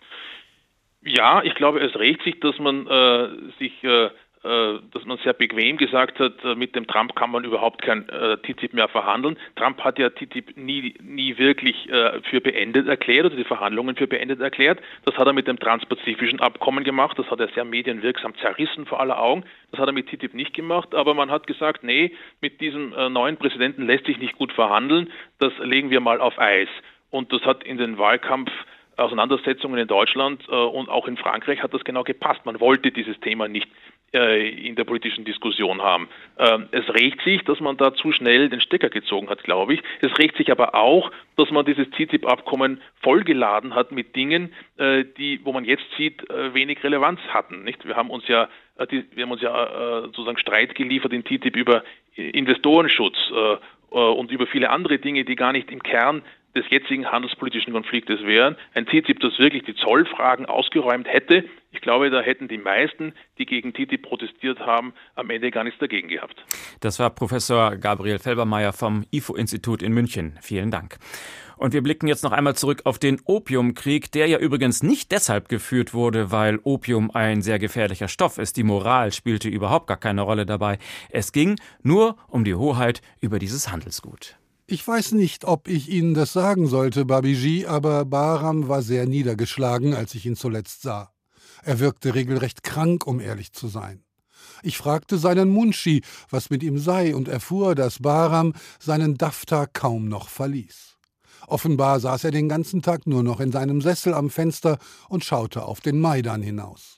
Speaker 19: Ja, ich glaube, es rächt sich, dass man äh, sich... Äh, dass man sehr bequem gesagt hat, mit dem Trump kann man überhaupt kein äh, T T I P mehr verhandeln. Trump hat ja T T I P nie, nie wirklich äh, für beendet erklärt oder die Verhandlungen für beendet erklärt. Das hat er mit dem transpazifischen Abkommen gemacht. Das hat er sehr medienwirksam zerrissen vor aller Augen. Das hat er mit T T I P nicht gemacht. Aber man hat gesagt, nee, mit diesem äh, neuen Präsidenten lässt sich nicht gut verhandeln. Das legen wir mal auf Eis. Und das hat in den Wahlkampf Auseinandersetzungen in Deutschland äh, und auch in Frankreich hat das genau gepasst. Man wollte dieses Thema nicht äh, in der politischen Diskussion haben. Ähm, es rächt sich, dass man da zu schnell den Stecker gezogen hat, glaube ich. Es rächt sich aber auch, dass man dieses T T I P-Abkommen vollgeladen hat mit Dingen, äh, die, wo man jetzt sieht, äh, wenig Relevanz hatten. Nicht? Wir haben uns ja, äh, die, wir haben uns ja äh, sozusagen Streit geliefert in T T I P über Investorenschutz äh, äh, und über viele andere Dinge, die gar nicht im Kern des jetzigen handelspolitischen Konfliktes wären. Ein T T I P, das wirklich die Zollfragen ausgeräumt hätte. Ich glaube, da hätten die meisten, die gegen T T I P protestiert haben, am Ende gar nichts dagegen gehabt.
Speaker 3: Das war Professor Gabriel Felbermayr vom I F O-Institut in München. Vielen Dank. Und wir blicken jetzt noch einmal zurück auf den Opiumkrieg, der ja übrigens nicht deshalb geführt wurde, weil Opium ein sehr gefährlicher Stoff ist. Die Moral spielte überhaupt gar keine Rolle dabei. Es ging nur um die Hoheit über dieses Handelsgut.
Speaker 16: Ich weiß nicht, ob ich Ihnen das sagen sollte, Babiji, aber Bahram war sehr niedergeschlagen, als ich ihn zuletzt sah. Er wirkte regelrecht krank, um ehrlich zu sein. Ich fragte seinen Munshi, was mit ihm sei, und erfuhr, dass Bahram seinen Daftar kaum noch verließ. Offenbar saß er den ganzen Tag nur noch in seinem Sessel am Fenster und schaute auf den Maidan hinaus.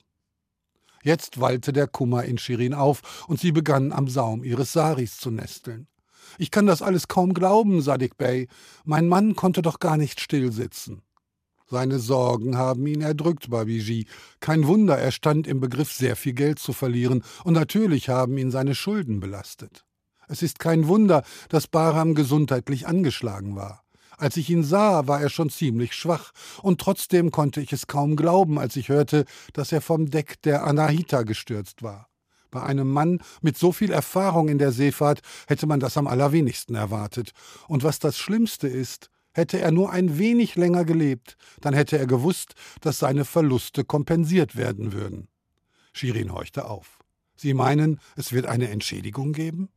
Speaker 16: Jetzt wallte der Kummer in Shirin auf, und sie begann am Saum ihres Saris zu nesteln. Ich kann das alles kaum glauben, Sadiq Bey. Mein Mann konnte doch gar nicht still sitzen. Seine Sorgen haben ihn erdrückt, Babiji. Kein Wunder, er stand im Begriff, sehr viel Geld zu verlieren, und natürlich haben ihn seine Schulden belastet. Es ist kein Wunder, dass Bahram gesundheitlich angeschlagen war. Als ich ihn sah, war er schon ziemlich schwach, und trotzdem konnte ich es kaum glauben, als ich hörte, dass er vom Deck der Anahita gestürzt war. Bei einem Mann mit so viel Erfahrung in der Seefahrt hätte man das am allerwenigsten erwartet. Und was das Schlimmste ist, hätte er nur ein wenig länger gelebt, dann hätte er gewusst, dass seine Verluste kompensiert werden würden. Shirin horchte auf. Sie meinen, es wird eine Entschädigung geben?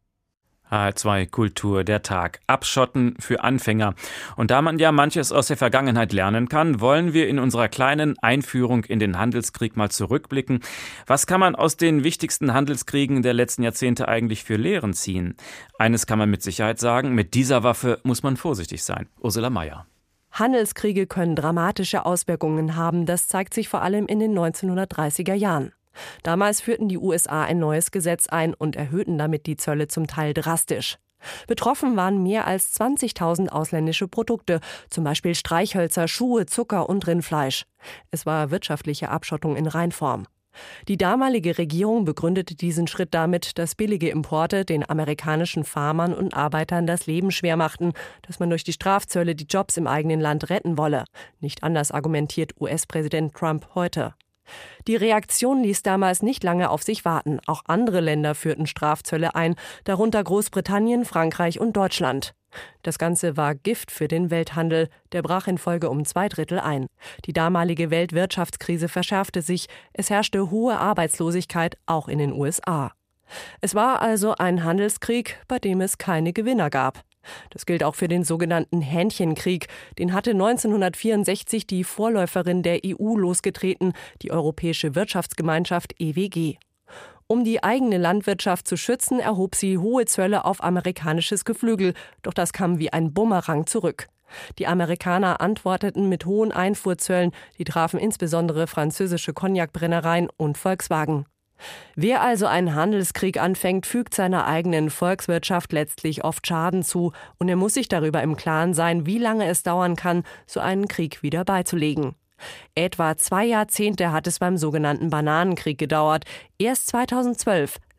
Speaker 3: H R zwei Kultur, der Tag. Abschotten für Anfänger. Und da man ja manches aus der Vergangenheit lernen kann, wollen wir in unserer kleinen Einführung in den Handelskrieg mal zurückblicken. Was kann man aus den wichtigsten Handelskriegen der letzten Jahrzehnte eigentlich für Lehren ziehen? Eines kann man mit Sicherheit sagen, mit dieser Waffe muss man vorsichtig sein. Ursula Mayer.
Speaker 20: Handelskriege können dramatische Auswirkungen haben. Das zeigt sich vor allem in den neunzehnhundertdreißiger Jahren. Damals führten die U S A ein neues Gesetz ein und erhöhten damit die Zölle zum Teil drastisch. Betroffen waren mehr als zwanzigtausend ausländische Produkte, zum Beispiel Streichhölzer, Schuhe, Zucker und Rindfleisch. Es war wirtschaftliche Abschottung in Reinform. Die damalige Regierung begründete diesen Schritt damit, dass billige Importe den amerikanischen Farmern und Arbeitern das Leben schwer machten, dass man durch die Strafzölle die Jobs im eigenen Land retten wolle. Nicht anders argumentiert U S-Präsident Trump heute. Die Reaktion ließ damals nicht lange auf sich warten. Auch andere Länder führten Strafzölle ein, darunter Großbritannien, Frankreich und Deutschland. Das Ganze war Gift für den Welthandel. Der brach in Folge um zwei Drittel ein. Die damalige Weltwirtschaftskrise verschärfte sich. Es herrschte hohe Arbeitslosigkeit, auch in den U S A. Es war also ein Handelskrieg, bei dem es keine Gewinner gab. Das gilt auch für den sogenannten Hähnchenkrieg. Den hatte neunzehnhundertvierundsechzig die Vorläuferin der E U losgetreten, die Europäische Wirtschaftsgemeinschaft E W G. Um die eigene Landwirtschaft zu schützen, erhob sie hohe Zölle auf amerikanisches Geflügel. Doch das kam wie ein Bumerang zurück. Die Amerikaner antworteten mit hohen Einfuhrzöllen. Die trafen insbesondere französische Cognac-Brennereien und Volkswagen. Wer also einen Handelskrieg anfängt, fügt seiner eigenen Volkswirtschaft letztlich oft Schaden zu, und er muss sich darüber im Klaren sein, wie lange es dauern kann, so einen Krieg wieder beizulegen. Etwa zwei Jahrzehnte hat es beim sogenannten Bananenkrieg gedauert. Erst zweitausendzwölf,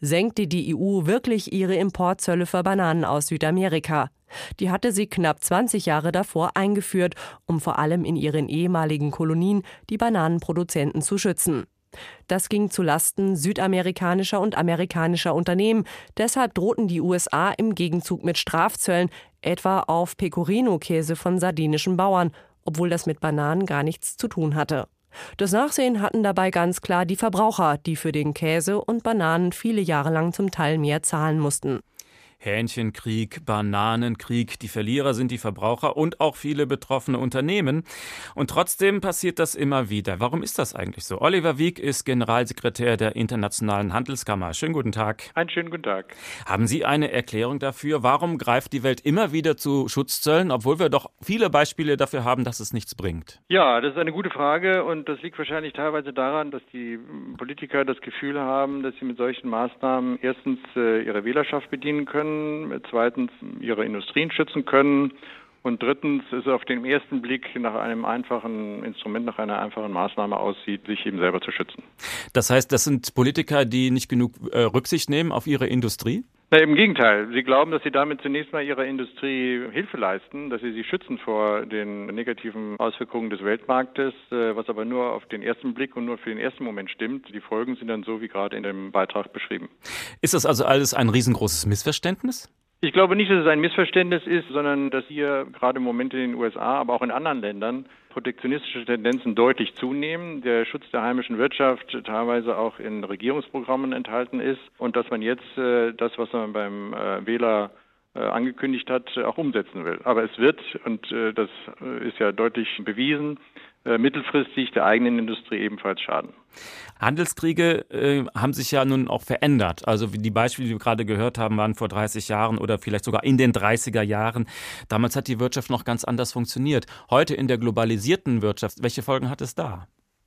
Speaker 20: senkte die E U wirklich ihre Importzölle für Bananen aus Südamerika. Die hatte sie knapp zwanzig Jahre davor eingeführt, um vor allem in ihren ehemaligen Kolonien die Bananenproduzenten zu schützen. Das ging zulasten südamerikanischer und amerikanischer Unternehmen. Deshalb drohten die U S A im Gegenzug mit Strafzöllen, etwa auf Pecorino-Käse von sardinischen Bauern, obwohl das mit Bananen gar nichts zu tun hatte. Das Nachsehen hatten dabei ganz klar die Verbraucher, die für den Käse und Bananen viele Jahre lang zum Teil mehr zahlen mussten.
Speaker 3: Hähnchenkrieg, Bananenkrieg, die Verlierer sind die Verbraucher und auch viele betroffene Unternehmen. Und trotzdem passiert das immer wieder. Warum ist das eigentlich so? Oliver Wieg ist Generalsekretär der Internationalen Handelskammer. Schönen guten Tag.
Speaker 21: Einen schönen guten Tag.
Speaker 3: Haben Sie eine Erklärung dafür, warum greift die Welt immer wieder zu Schutzzöllen, obwohl wir doch viele Beispiele dafür haben, dass es nichts bringt?
Speaker 21: Ja, das ist eine gute Frage und das liegt wahrscheinlich teilweise daran, dass die Politiker das Gefühl haben, dass sie mit solchen Maßnahmen erstens äh, ihre Wählerschaft bedienen können, zweitens ihre Industrien schützen können und drittens es auf den ersten Blick nach einem einfachen Instrument, nach einer einfachen Maßnahme aussieht, sich eben selber zu schützen.
Speaker 3: Das heißt, das sind Politiker, die nicht genug äh, Rücksicht nehmen auf ihre Industrie?
Speaker 21: Na, im Gegenteil. Sie glauben, dass sie damit zunächst mal ihrer Industrie Hilfe leisten, dass sie sie schützen vor den negativen Auswirkungen des Weltmarktes, was aber nur auf den ersten Blick und nur für den ersten Moment stimmt. Die Folgen sind dann so wie gerade in dem Beitrag beschrieben.
Speaker 3: Ist das also alles ein riesengroßes Missverständnis?
Speaker 21: Ich glaube nicht, dass es ein Missverständnis ist, sondern dass hier gerade im Moment in den U S A, aber auch in anderen Ländern protektionistische Tendenzen deutlich zunehmen, der Schutz der heimischen Wirtschaft teilweise auch in Regierungsprogrammen enthalten ist und dass man jetzt äh, das, was man beim äh, Wähler äh, angekündigt hat, auch umsetzen will. Aber es wird, und äh, das ist ja deutlich bewiesen, äh, mittelfristig der eigenen Industrie ebenfalls schaden.
Speaker 3: Handelskriege äh, haben sich ja nun auch verändert. Also die Beispiele, die wir gerade gehört haben, waren vor dreißig Jahren oder vielleicht sogar in den dreißiger Jahren. Damals hat die Wirtschaft noch ganz anders funktioniert. Heute in der globalisierten Wirtschaft, welche Folgen hat es da?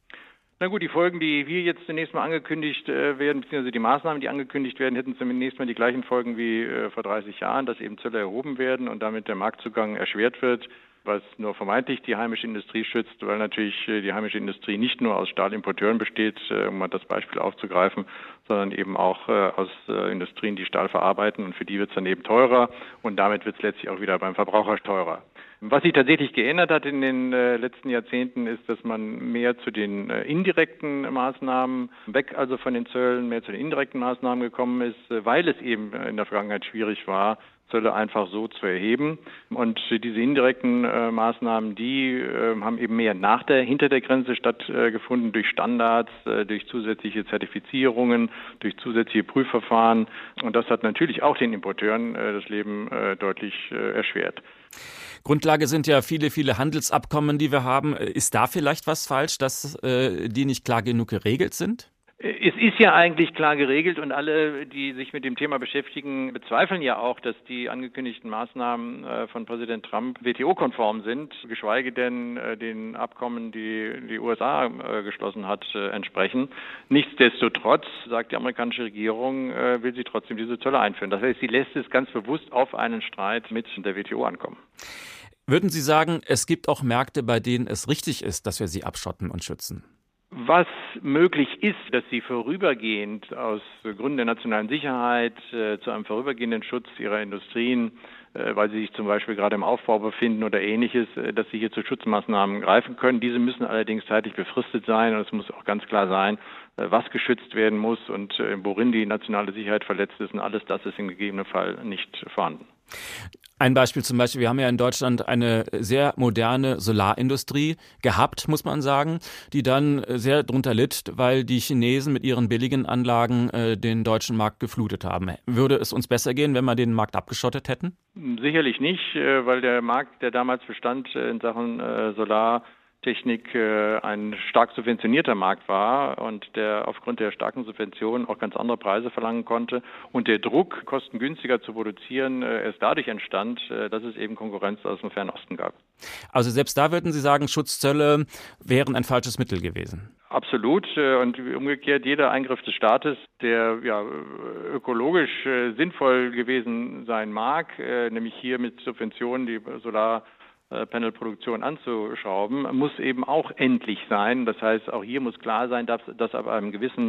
Speaker 21: Na gut, die Folgen, die wir jetzt zunächst mal angekündigt äh, werden, beziehungsweise die Maßnahmen, die angekündigt werden, hätten zunächst mal die gleichen Folgen wie äh, vor dreißig Jahren, dass eben Zölle erhoben werden und damit der Marktzugang erschwert wird, was nur vermeintlich die heimische Industrie schützt, weil natürlich die heimische Industrie nicht nur aus Stahlimporteuren besteht, um mal das Beispiel aufzugreifen, sondern eben auch aus Industrien, die Stahl verarbeiten und für die wird es dann eben teurer und damit wird es letztlich auch wieder beim Verbraucher teurer. Was sich tatsächlich geändert hat in den äh, letzten Jahrzehnten ist, dass man mehr zu den äh, indirekten Maßnahmen, weg also von den Zöllen, mehr zu den indirekten Maßnahmen gekommen ist, äh, weil es eben in der Vergangenheit schwierig war, Zölle einfach so zu erheben. Und diese indirekten äh, Maßnahmen, die äh, haben eben mehr nach der, hinter der Grenze stattgefunden, äh, durch Standards, äh, durch zusätzliche Zertifizierungen, durch zusätzliche Prüfverfahren. Und das hat natürlich auch den Importeuren äh, das Leben äh, deutlich äh, erschwert.
Speaker 3: Grundlage sind ja viele, viele Handelsabkommen, die wir haben. Ist da vielleicht was falsch, dass äh, die nicht klar genug geregelt sind?
Speaker 21: Es ist ja eigentlich klar geregelt und alle, die sich mit dem Thema beschäftigen, bezweifeln ja auch, dass die angekündigten Maßnahmen äh, von Präsident Trump W T O-konform sind, geschweige denn äh, den Abkommen, die die U S A äh, geschlossen hat, äh, entsprechen. Nichtsdestotrotz, sagt die amerikanische Regierung, äh, will sie trotzdem diese Zölle einführen. Das heißt, sie lässt es ganz bewusst auf einen Streit mit der W T O ankommen.
Speaker 3: Würden Sie sagen, es gibt auch Märkte, bei denen es richtig ist, dass wir sie abschotten und schützen?
Speaker 21: Was möglich ist, dass sie vorübergehend aus Gründen der nationalen Sicherheit äh, zu einem vorübergehenden Schutz ihrer Industrien, äh, weil sie sich zum Beispiel gerade im Aufbau befinden oder Ähnliches, äh, dass sie hier zu Schutzmaßnahmen greifen können. Diese müssen allerdings zeitlich befristet sein und es muss auch ganz klar sein, äh, was geschützt werden muss und äh, worin die nationale Sicherheit verletzt ist und alles das ist im gegebenen Fall nicht vorhanden.
Speaker 3: Ein Beispiel zum Beispiel, wir haben ja in Deutschland eine sehr moderne Solarindustrie gehabt, muss man sagen, die dann sehr drunter litt, weil die Chinesen mit ihren billigen Anlagen äh, den deutschen Markt geflutet haben. Würde es uns besser gehen, wenn wir den Markt abgeschottet hätten?
Speaker 21: Sicherlich nicht, äh, weil der Markt, der damals bestand äh, in Sachen äh, Solar, Technik äh, ein stark subventionierter Markt war und der aufgrund der starken Subventionen auch ganz andere Preise verlangen konnte und der Druck, kostengünstiger zu produzieren, äh, erst dadurch entstand, äh, dass es eben Konkurrenz aus dem Fernosten gab.
Speaker 3: Also selbst da würden Sie sagen, Schutzzölle wären ein falsches Mittel gewesen?
Speaker 21: Absolut. Und umgekehrt, jeder Eingriff des Staates, der ja ökologisch äh, sinnvoll gewesen sein mag, äh, nämlich hier mit Subventionen die Solar Panelproduktion anzuschrauben, muss eben auch endlich sein. Das heißt, auch hier muss klar sein, dass, dass ab einem gewissen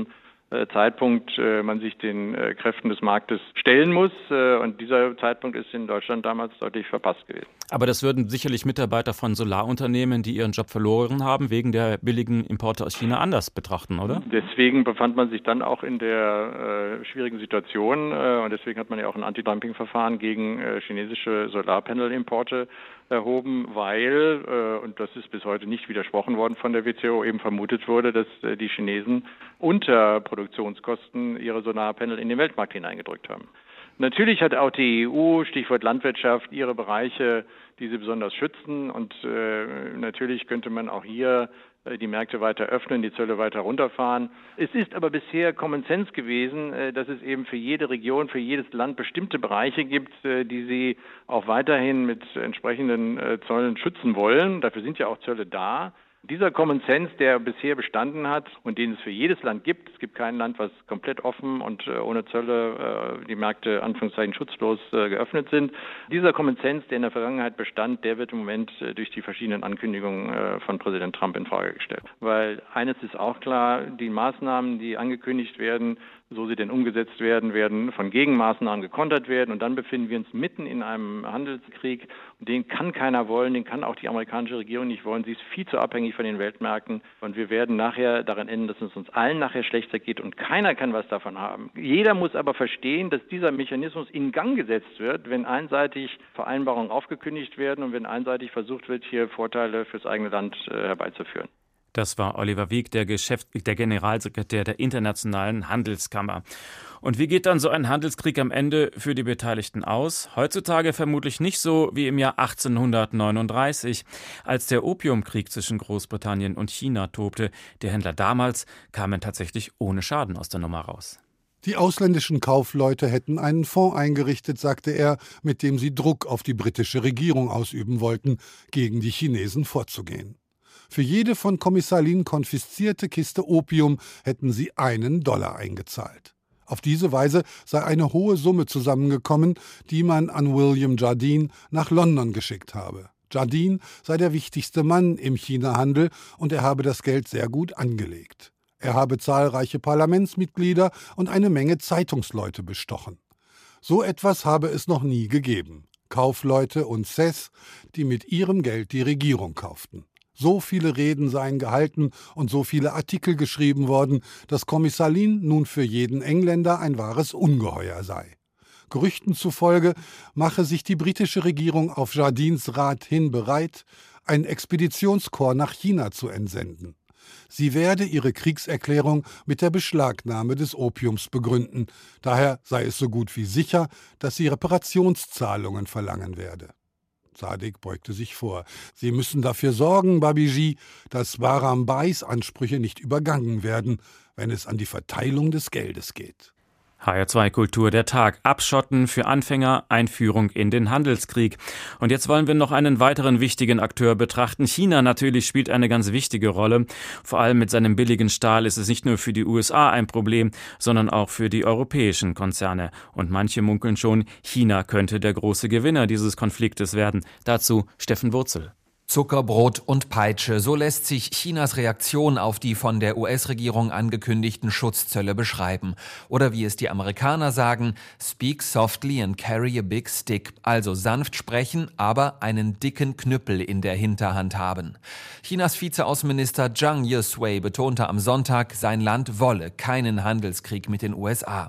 Speaker 21: Zeitpunkt man sich den Kräften des Marktes stellen muss. Und dieser Zeitpunkt ist in Deutschland damals deutlich verpasst gewesen.
Speaker 3: Aber das würden sicherlich Mitarbeiter von Solarunternehmen, die ihren Job verloren haben, wegen der billigen Importe aus China anders betrachten, oder?
Speaker 21: Deswegen befand man sich dann auch in der äh, schwierigen Situation. Äh, und deswegen hat man ja auch ein Anti-Dumping-Verfahren gegen äh, chinesische Solarpanel-Importe erhoben, weil, äh, und das ist bis heute nicht widersprochen worden von der W T O, eben vermutet wurde, dass äh, die Chinesen unter Produktionskosten ihre Solarpanel in den Weltmarkt hineingedrückt haben. Natürlich hat auch die E U, Stichwort Landwirtschaft, ihre Bereiche, die sie besonders schützen. Und äh, natürlich könnte man auch hier äh, die Märkte weiter öffnen, die Zölle weiter runterfahren. Es ist aber bisher Common Sense gewesen, äh, dass es eben für jede Region, für jedes Land bestimmte Bereiche gibt, äh, die sie auch weiterhin mit entsprechenden äh, Zöllen schützen wollen. Dafür sind ja auch Zölle da. Dieser Common Sense, der bisher bestanden hat und den es für jedes Land gibt, es gibt kein Land, was komplett offen und äh, ohne Zölle äh, die Märkte Anführungszeichen schutzlos äh, geöffnet sind. Dieser Common Sense, der in der Vergangenheit bestand, der wird im Moment äh, durch die verschiedenen Ankündigungen äh, von Präsident Trump in Frage gestellt. Weil eines ist auch klar, die Maßnahmen, die angekündigt werden, so sie denn umgesetzt werden, werden von Gegenmaßnahmen gekontert werden. Und dann befinden wir uns mitten in einem Handelskrieg. Und den kann keiner wollen, den kann auch die amerikanische Regierung nicht wollen. Sie ist viel zu abhängig von den Weltmärkten. Und wir werden nachher daran enden, dass es uns allen nachher schlechter geht. Und keiner kann was davon haben. Jeder muss aber verstehen, dass dieser Mechanismus in Gang gesetzt wird, wenn einseitig Vereinbarungen aufgekündigt werden und wenn einseitig versucht wird, hier Vorteile fürs eigene Land äh, herbeizuführen.
Speaker 3: Das war Oliver Wieg, der, Geschäft, der Generalsekretär der Internationalen Handelskammer. Und wie geht dann so ein Handelskrieg am Ende für die Beteiligten aus? Heutzutage vermutlich nicht so wie im Jahr achtzehnhundertneununddreißig, als der Opiumkrieg zwischen Großbritannien und China tobte. Die Händler damals kamen tatsächlich ohne Schaden aus der Nummer raus.
Speaker 16: Die ausländischen Kaufleute hätten einen Fonds eingerichtet, sagte er, mit dem sie Druck auf die britische Regierung ausüben wollten, gegen die Chinesen vorzugehen. Für jede von Kommissar Lin konfiszierte Kiste Opium hätten sie einen Dollar eingezahlt. Auf diese Weise sei eine hohe Summe zusammengekommen, die man an William Jardine nach London geschickt habe. Jardine sei der wichtigste Mann im China-Handel und er habe das Geld sehr gut angelegt. Er habe zahlreiche Parlamentsmitglieder und eine Menge Zeitungsleute bestochen. So etwas habe es noch nie gegeben. Kaufleute und Sess, die mit ihrem Geld die Regierung kauften. So viele Reden seien gehalten und so viele Artikel geschrieben worden, dass Kommissar Lin nun für jeden Engländer ein wahres Ungeheuer sei. Gerüchten zufolge mache sich die britische Regierung auf Jardines Rat hin bereit, ein Expeditionskorps nach China zu entsenden. Sie werde ihre Kriegserklärung mit der Beschlagnahme des Opiums begründen. Daher sei es so gut wie sicher, dass sie Reparationszahlungen verlangen werde. Sadik beugte sich vor. Sie müssen dafür sorgen, Babiji, dass Bahram Bais Ansprüche nicht übergangen werden, wenn es an die Verteilung des Geldes geht.
Speaker 3: H R zwei Kultur der Tag. Abschotten für Anfänger, Einführung in den Handelskrieg. Und jetzt wollen wir noch einen weiteren wichtigen Akteur betrachten. China natürlich spielt eine ganz wichtige Rolle. Vor allem mit seinem billigen Stahl ist es nicht nur für die U S A ein Problem, sondern auch für die europäischen Konzerne. Und manche munkeln schon, China könnte der große Gewinner dieses Konfliktes werden. Dazu Steffen Wurzel.
Speaker 1: Zuckerbrot und Peitsche, so lässt sich Chinas Reaktion auf die von der U S-Regierung angekündigten Schutzzölle beschreiben. Oder wie es die Amerikaner sagen, speak softly and carry a big stick. Also sanft sprechen, aber einen dicken Knüppel in der Hinterhand haben. Chinas Vizeaußenminister Zhang Yesui betonte am Sonntag, sein Land wolle keinen Handelskrieg mit den U S A.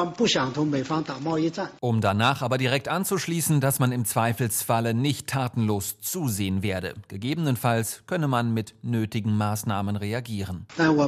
Speaker 1: Um danach aber direkt anzuschließen, dass man im Zweifelsfalle nicht tatenlos zusehen werde. Gegebenenfalls könne man mit nötigen Maßnahmen reagieren.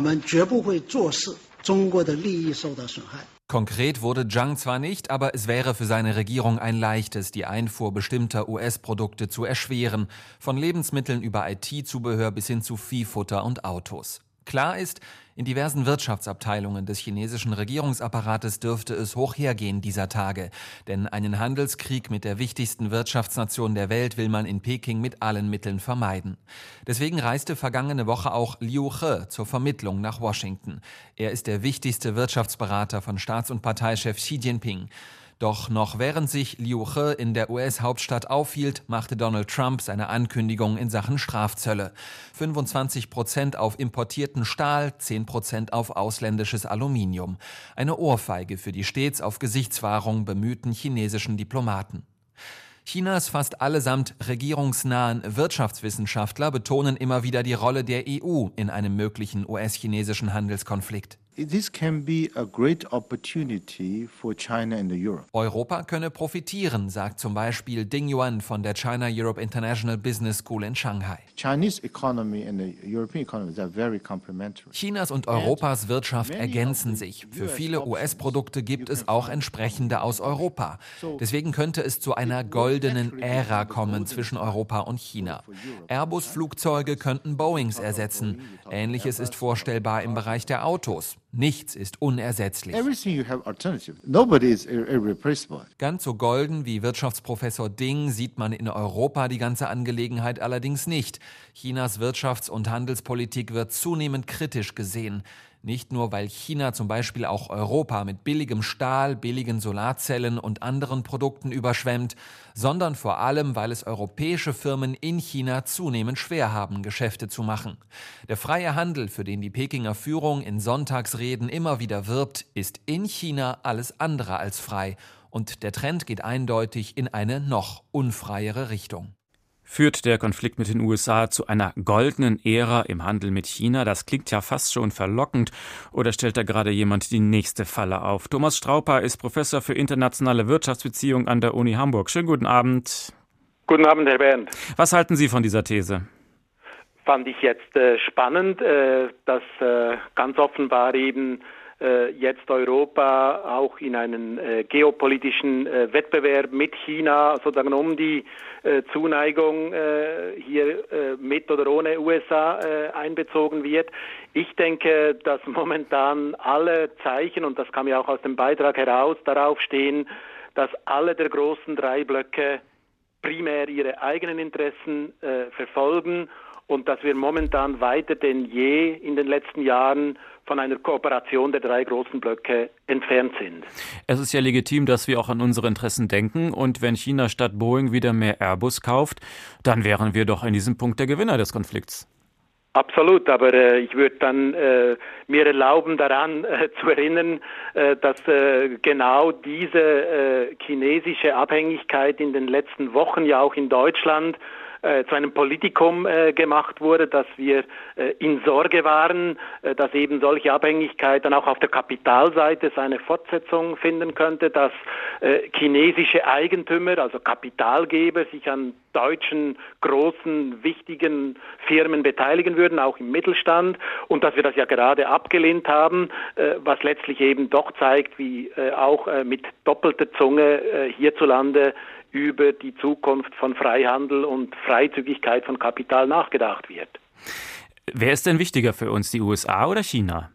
Speaker 1: Konkret wurde Zhang zwar nicht, aber es wäre für seine Regierung ein leichtes, die Einfuhr bestimmter U S-Produkte zu erschweren, von Lebensmitteln über I T-Zubehör bis hin zu Viehfutter und Autos. Klar ist, in diversen Wirtschaftsabteilungen des chinesischen Regierungsapparates dürfte es hoch hergehen dieser Tage. Denn einen Handelskrieg mit der wichtigsten Wirtschaftsnation der Welt will man in Peking mit allen Mitteln vermeiden. Deswegen reiste vergangene Woche auch Liu He zur Vermittlung nach Washington. Er ist der wichtigste Wirtschaftsberater von Staats- und Parteichef Xi Jinping. Doch noch während sich Liu He in der U S-Hauptstadt aufhielt, machte Donald Trump seine Ankündigung in Sachen Strafzölle. fünfundzwanzig Prozent auf importierten Stahl, zehn Prozent auf ausländisches Aluminium. Eine Ohrfeige für die stets auf Gesichtswahrung bemühten chinesischen Diplomaten. Chinas fast allesamt regierungsnahen Wirtschaftswissenschaftler betonen immer wieder die Rolle der E U in einem möglichen U S-chinesischen Handelskonflikt.
Speaker 2: This can be a great opportunity for China and Europe.
Speaker 1: Europa könne profitieren, sagt zum Beispiel Ding Yuan von der China Europe International Business School in Shanghai.
Speaker 2: Chinese economy and the European economy are very complementary.
Speaker 1: Chinas und Europas Wirtschaft ergänzen sich. Für viele U S-Produkte gibt es auch entsprechende aus Europa. Deswegen könnte es zu einer goldenen Ära kommen zwischen Europa und China. Airbus-Flugzeuge könnten Boeings ersetzen. Ähnliches ist vorstellbar im Bereich der Autos. Nichts ist unersetzlich. Ganz so golden wie Wirtschaftsprofessor Ding sieht man in Europa die ganze Angelegenheit allerdings nicht. Chinas Wirtschafts- und Handelspolitik wird zunehmend kritisch gesehen. Nicht nur, weil China zum Beispiel auch Europa mit billigem Stahl, billigen Solarzellen und anderen Produkten überschwemmt, sondern vor allem, weil es europäische Firmen in China zunehmend schwer haben, Geschäfte zu machen. Der freie Handel, für den die Pekinger Führung in Sonntagsreden immer wieder wirbt, ist in China alles andere als frei. Und der Trend geht eindeutig in eine noch unfreiere Richtung.
Speaker 3: Führt der Konflikt mit den U S A zu einer goldenen Ära im Handel mit China? Das klingt ja fast schon verlockend. Oder stellt da gerade jemand die nächste Falle auf? Thomas Strauper ist Professor für internationale Wirtschaftsbeziehungen an der Uni Hamburg. Schönen guten Abend.
Speaker 22: Guten Abend, Herr Bernd.
Speaker 3: Was halten Sie von dieser These?
Speaker 22: Fand ich jetzt äh, spannend, äh, dass äh, ganz offenbar eben äh, jetzt Europa auch in einen äh, geopolitischen äh, Wettbewerb mit China sozusagen um die äh, Zuneigung äh, hier äh, mit oder ohne U S A äh, einbezogen wird. Ich denke, dass momentan alle Zeichen, und das kam ja auch aus dem Beitrag heraus, darauf stehen, dass alle der großen drei Blöcke primär ihre eigenen Interessen äh, verfolgen und dass wir momentan weiter denn je in den letzten Jahren von einer Kooperation der drei großen Blöcke entfernt sind.
Speaker 3: Es ist ja legitim, dass wir auch an unsere Interessen denken, und wenn China statt Boeing wieder mehr Airbus kauft, dann wären wir doch in diesem Punkt der Gewinner des Konflikts.
Speaker 22: Absolut, aber äh, ich würde dann äh, mir erlauben, daran äh, zu erinnern, äh, dass äh, genau diese äh, chinesische Abhängigkeit in den letzten Wochen ja auch in Deutschland äh, zu einem Politikum äh, gemacht wurde, dass wir äh, in Sorge waren, äh, dass eben solche Abhängigkeit dann auch auf der Kapitalseite seine Fortsetzung finden könnte, dass äh, chinesische Eigentümer, also Kapitalgeber, sich an deutschen großen, wichtigen Firmen beteiligen würden, auch im Mittelstand, und dass wir das ja gerade abgelehnt haben, äh, was letztlich eben doch zeigt, wie äh, auch äh, mit doppelter Zunge äh, hierzulande über die Zukunft von Freihandel und Freizügigkeit von Kapital nachgedacht wird.
Speaker 3: Wer ist denn wichtiger für uns, die U S A oder China?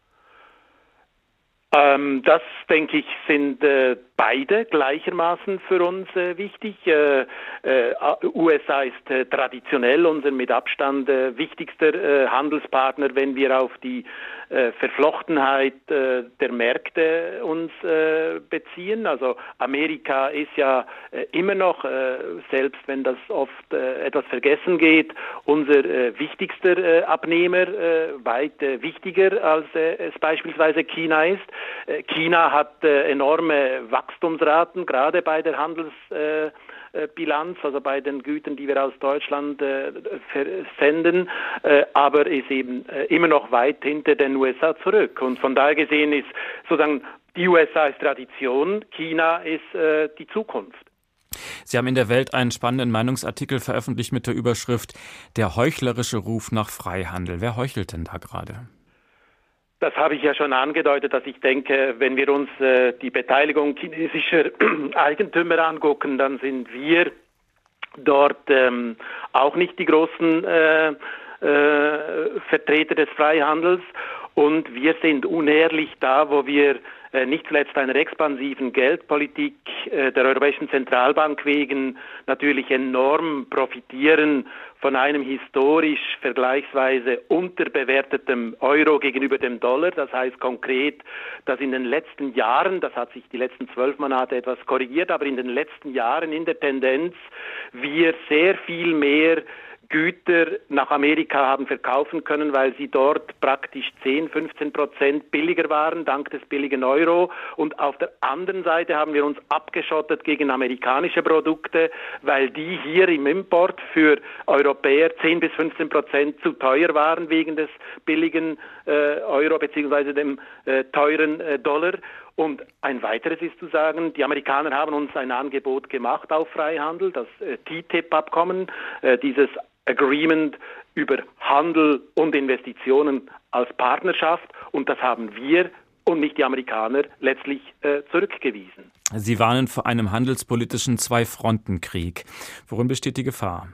Speaker 22: Ähm, das, denke ich, sind äh, beide gleichermaßen für uns äh, wichtig. Äh, äh, U S A ist äh, traditionell unser mit Abstand äh, wichtigster äh, Handelspartner, wenn wir auf die äh, Verflochtenheit äh, der Märkte uns äh, beziehen. Also Amerika ist ja äh, immer noch, äh, selbst wenn das oft äh, etwas vergessen geht, unser äh, wichtigster äh, Abnehmer, äh, weit äh, wichtiger als äh, es beispielsweise China ist. China hat äh, enorme Wachstumsraten, gerade bei der Handelsbilanz, äh, also bei den Gütern, die wir aus Deutschland äh, versenden, äh, aber ist eben äh, immer noch weit hinter den U S A zurück. Und von daher gesehen ist sozusagen die U S A ist Tradition, China ist äh, die Zukunft.
Speaker 3: Sie haben in der Welt einen spannenden Meinungsartikel veröffentlicht mit der Überschrift „Der heuchlerische Ruf nach Freihandel“. Wer heuchelt denn da gerade?
Speaker 22: Das habe ich ja schon angedeutet, dass ich denke, wenn wir uns äh, die Beteiligung chinesischer Eigentümer angucken, dann sind wir dort ähm, auch nicht die großen äh, äh, Vertreter des Freihandels, und wir sind unehrlich da, wo wir nicht zuletzt einer expansiven Geldpolitik der Europäischen Zentralbank wegen natürlich enorm profitieren von einem historisch vergleichsweise unterbewerteten Euro gegenüber dem Dollar. Das heißt konkret, dass in den letzten Jahren, das hat sich die letzten zwölf Monate etwas korrigiert, aber in den letzten Jahren in der Tendenz wir sehr viel mehr Güter nach Amerika haben verkaufen können, weil sie dort praktisch zehn, fünfzehn Prozent billiger waren, dank des billigen Euro. Und auf der anderen Seite haben wir uns abgeschottet gegen amerikanische Produkte, weil die hier im Import für Europäer zehn bis fünfzehn Prozent zu teuer waren wegen des billigen äh, Euro bzw. dem äh, teuren äh, Dollar. Und ein weiteres ist zu sagen, die Amerikaner haben uns ein Angebot gemacht auf Freihandel, das äh, T T I P-Abkommen, äh, dieses Agreement über Handel und Investitionen als Partnerschaft, und das haben wir und nicht die Amerikaner letztlich äh, zurückgewiesen.
Speaker 3: Sie warnen vor einem handelspolitischen Zwei-Fronten-Krieg. Worin besteht die Gefahr?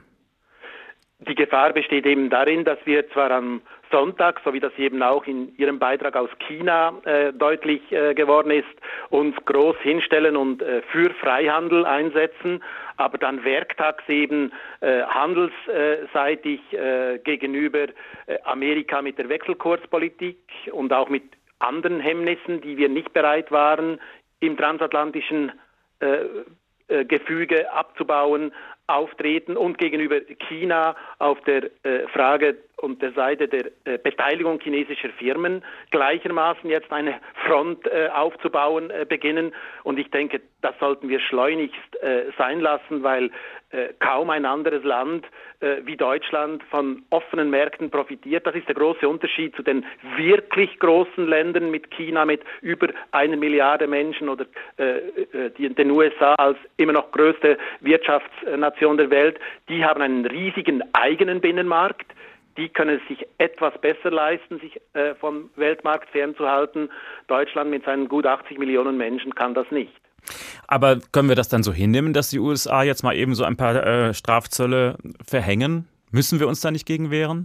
Speaker 22: Die Gefahr besteht eben darin, dass wir zwar am Sonntag, so wie das eben auch in Ihrem Beitrag aus China äh, deutlich äh, geworden ist, uns groß hinstellen und äh, für Freihandel einsetzen, aber dann werktags eben äh, handelsseitig äh, gegenüber äh, Amerika mit der Wechselkurspolitik und auch mit anderen Hemmnissen, die wir nicht bereit waren, im transatlantischen äh, äh, Gefüge abzubauen, auftreten, und gegenüber China auf der äh, Frage und der Seite der äh, Beteiligung chinesischer Firmen gleichermaßen jetzt eine Front äh, aufzubauen äh, beginnen. Und ich denke, das sollten wir schleunigst äh, sein lassen, weil äh, kaum ein anderes Land äh, wie Deutschland von offenen Märkten profitiert. Das ist der große Unterschied zu den wirklich großen Ländern mit China mit über einer Milliarde Menschen oder äh, die, den U S A als immer noch größte Wirtschaftsnation der Welt. Die haben einen riesigen eigenen Binnenmarkt. Die können es sich etwas besser leisten, sich äh, vom Weltmarkt fernzuhalten. Deutschland mit seinen gut achtzig Millionen Menschen kann das nicht.
Speaker 3: Aber können wir das dann so hinnehmen, dass die U S A jetzt mal eben so ein paar äh, Strafzölle verhängen? Müssen wir uns da nicht gegen wehren?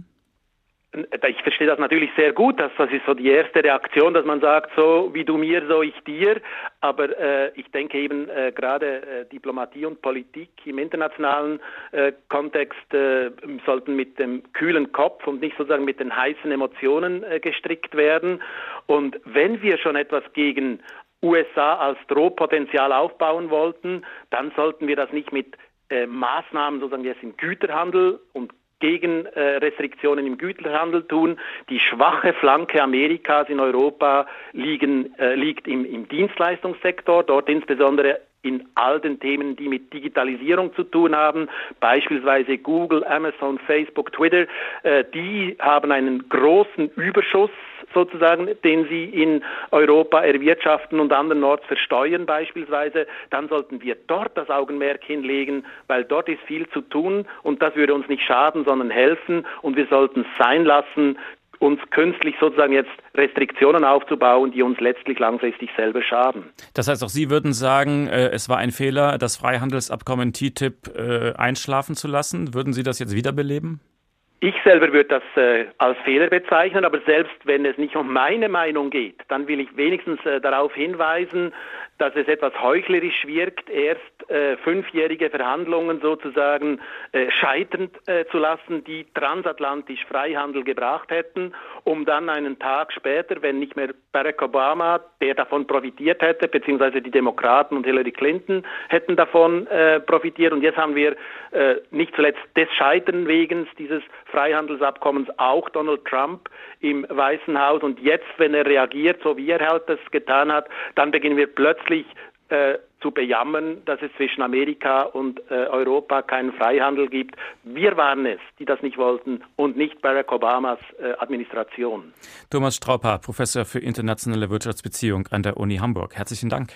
Speaker 22: Ich verstehe das natürlich sehr gut, dass das ist so die erste Reaktion, dass man sagt, so wie du mir, so ich dir. Aber äh, ich denke eben äh, gerade äh, Diplomatie und Politik im internationalen äh, Kontext äh, sollten mit dem kühlen Kopf und nicht sozusagen mit den heißen Emotionen äh, gestrickt werden. Und wenn wir schon etwas gegen U S A als Drohpotenzial aufbauen wollten, dann sollten wir das nicht mit äh, Maßnahmen sozusagen jetzt im Güterhandel und gegen äh, Restriktionen im Güterhandel tun. Die schwache Flanke Amerikas in Europa liegen, äh, liegt im, im Dienstleistungssektor, dort insbesondere in all den Themen, die mit Digitalisierung zu tun haben, beispielsweise Google, Amazon, Facebook, Twitter, äh, die haben einen großen Überschuss sozusagen, den sie in Europa erwirtschaften und andernorts versteuern beispielsweise. Dann sollten wir dort das Augenmerk hinlegen, weil dort ist viel zu tun und das würde uns nicht schaden, sondern helfen, und wir sollten es sein lassen, uns künstlich sozusagen jetzt Restriktionen aufzubauen, die uns letztlich langfristig selber schaden.
Speaker 3: Das heißt, auch Sie würden sagen, äh, es war ein Fehler, das Freihandelsabkommen T T I P äh, einschlafen zu lassen. Würden Sie das jetzt wiederbeleben?
Speaker 22: Ich selber würde das äh, als Fehler bezeichnen, aber selbst wenn es nicht um meine Meinung geht, dann will ich wenigstens äh, darauf hinweisen, dass es etwas heuchlerisch wirkt, erst äh, fünfjährige Verhandlungen sozusagen äh, scheitern äh, zu lassen, die transatlantisch Freihandel gebracht hätten, um dann einen Tag später, wenn nicht mehr Barack Obama, der davon profitiert hätte, beziehungsweise die Demokraten und Hillary Clinton hätten davon äh, profitiert. Und jetzt haben wir äh, nicht zuletzt des Scheitern wegen dieses Freihandelsabkommens auch Donald Trump im Weißen Haus. Und jetzt, wenn er reagiert, so wie er halt das getan hat, dann beginnen wir plötzlich äh, zu bejammern, dass es zwischen Amerika und äh, Europa keinen Freihandel gibt. Wir waren es, die das nicht wollten, und nicht Barack Obamas äh, Administration.
Speaker 3: Thomas Strauper, Professor für internationale Wirtschaftsbeziehung an der Uni Hamburg. Herzlichen Dank.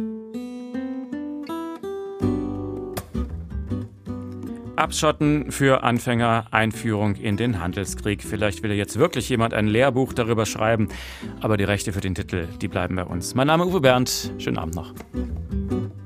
Speaker 3: Abschotten für Anfänger, Einführung in den Handelskrieg. Vielleicht will ja jetzt wirklich jemand ein Lehrbuch darüber schreiben, aber die Rechte für den Titel, die bleiben bei uns. Mein Name ist Uwe Berndt. Schönen Abend noch.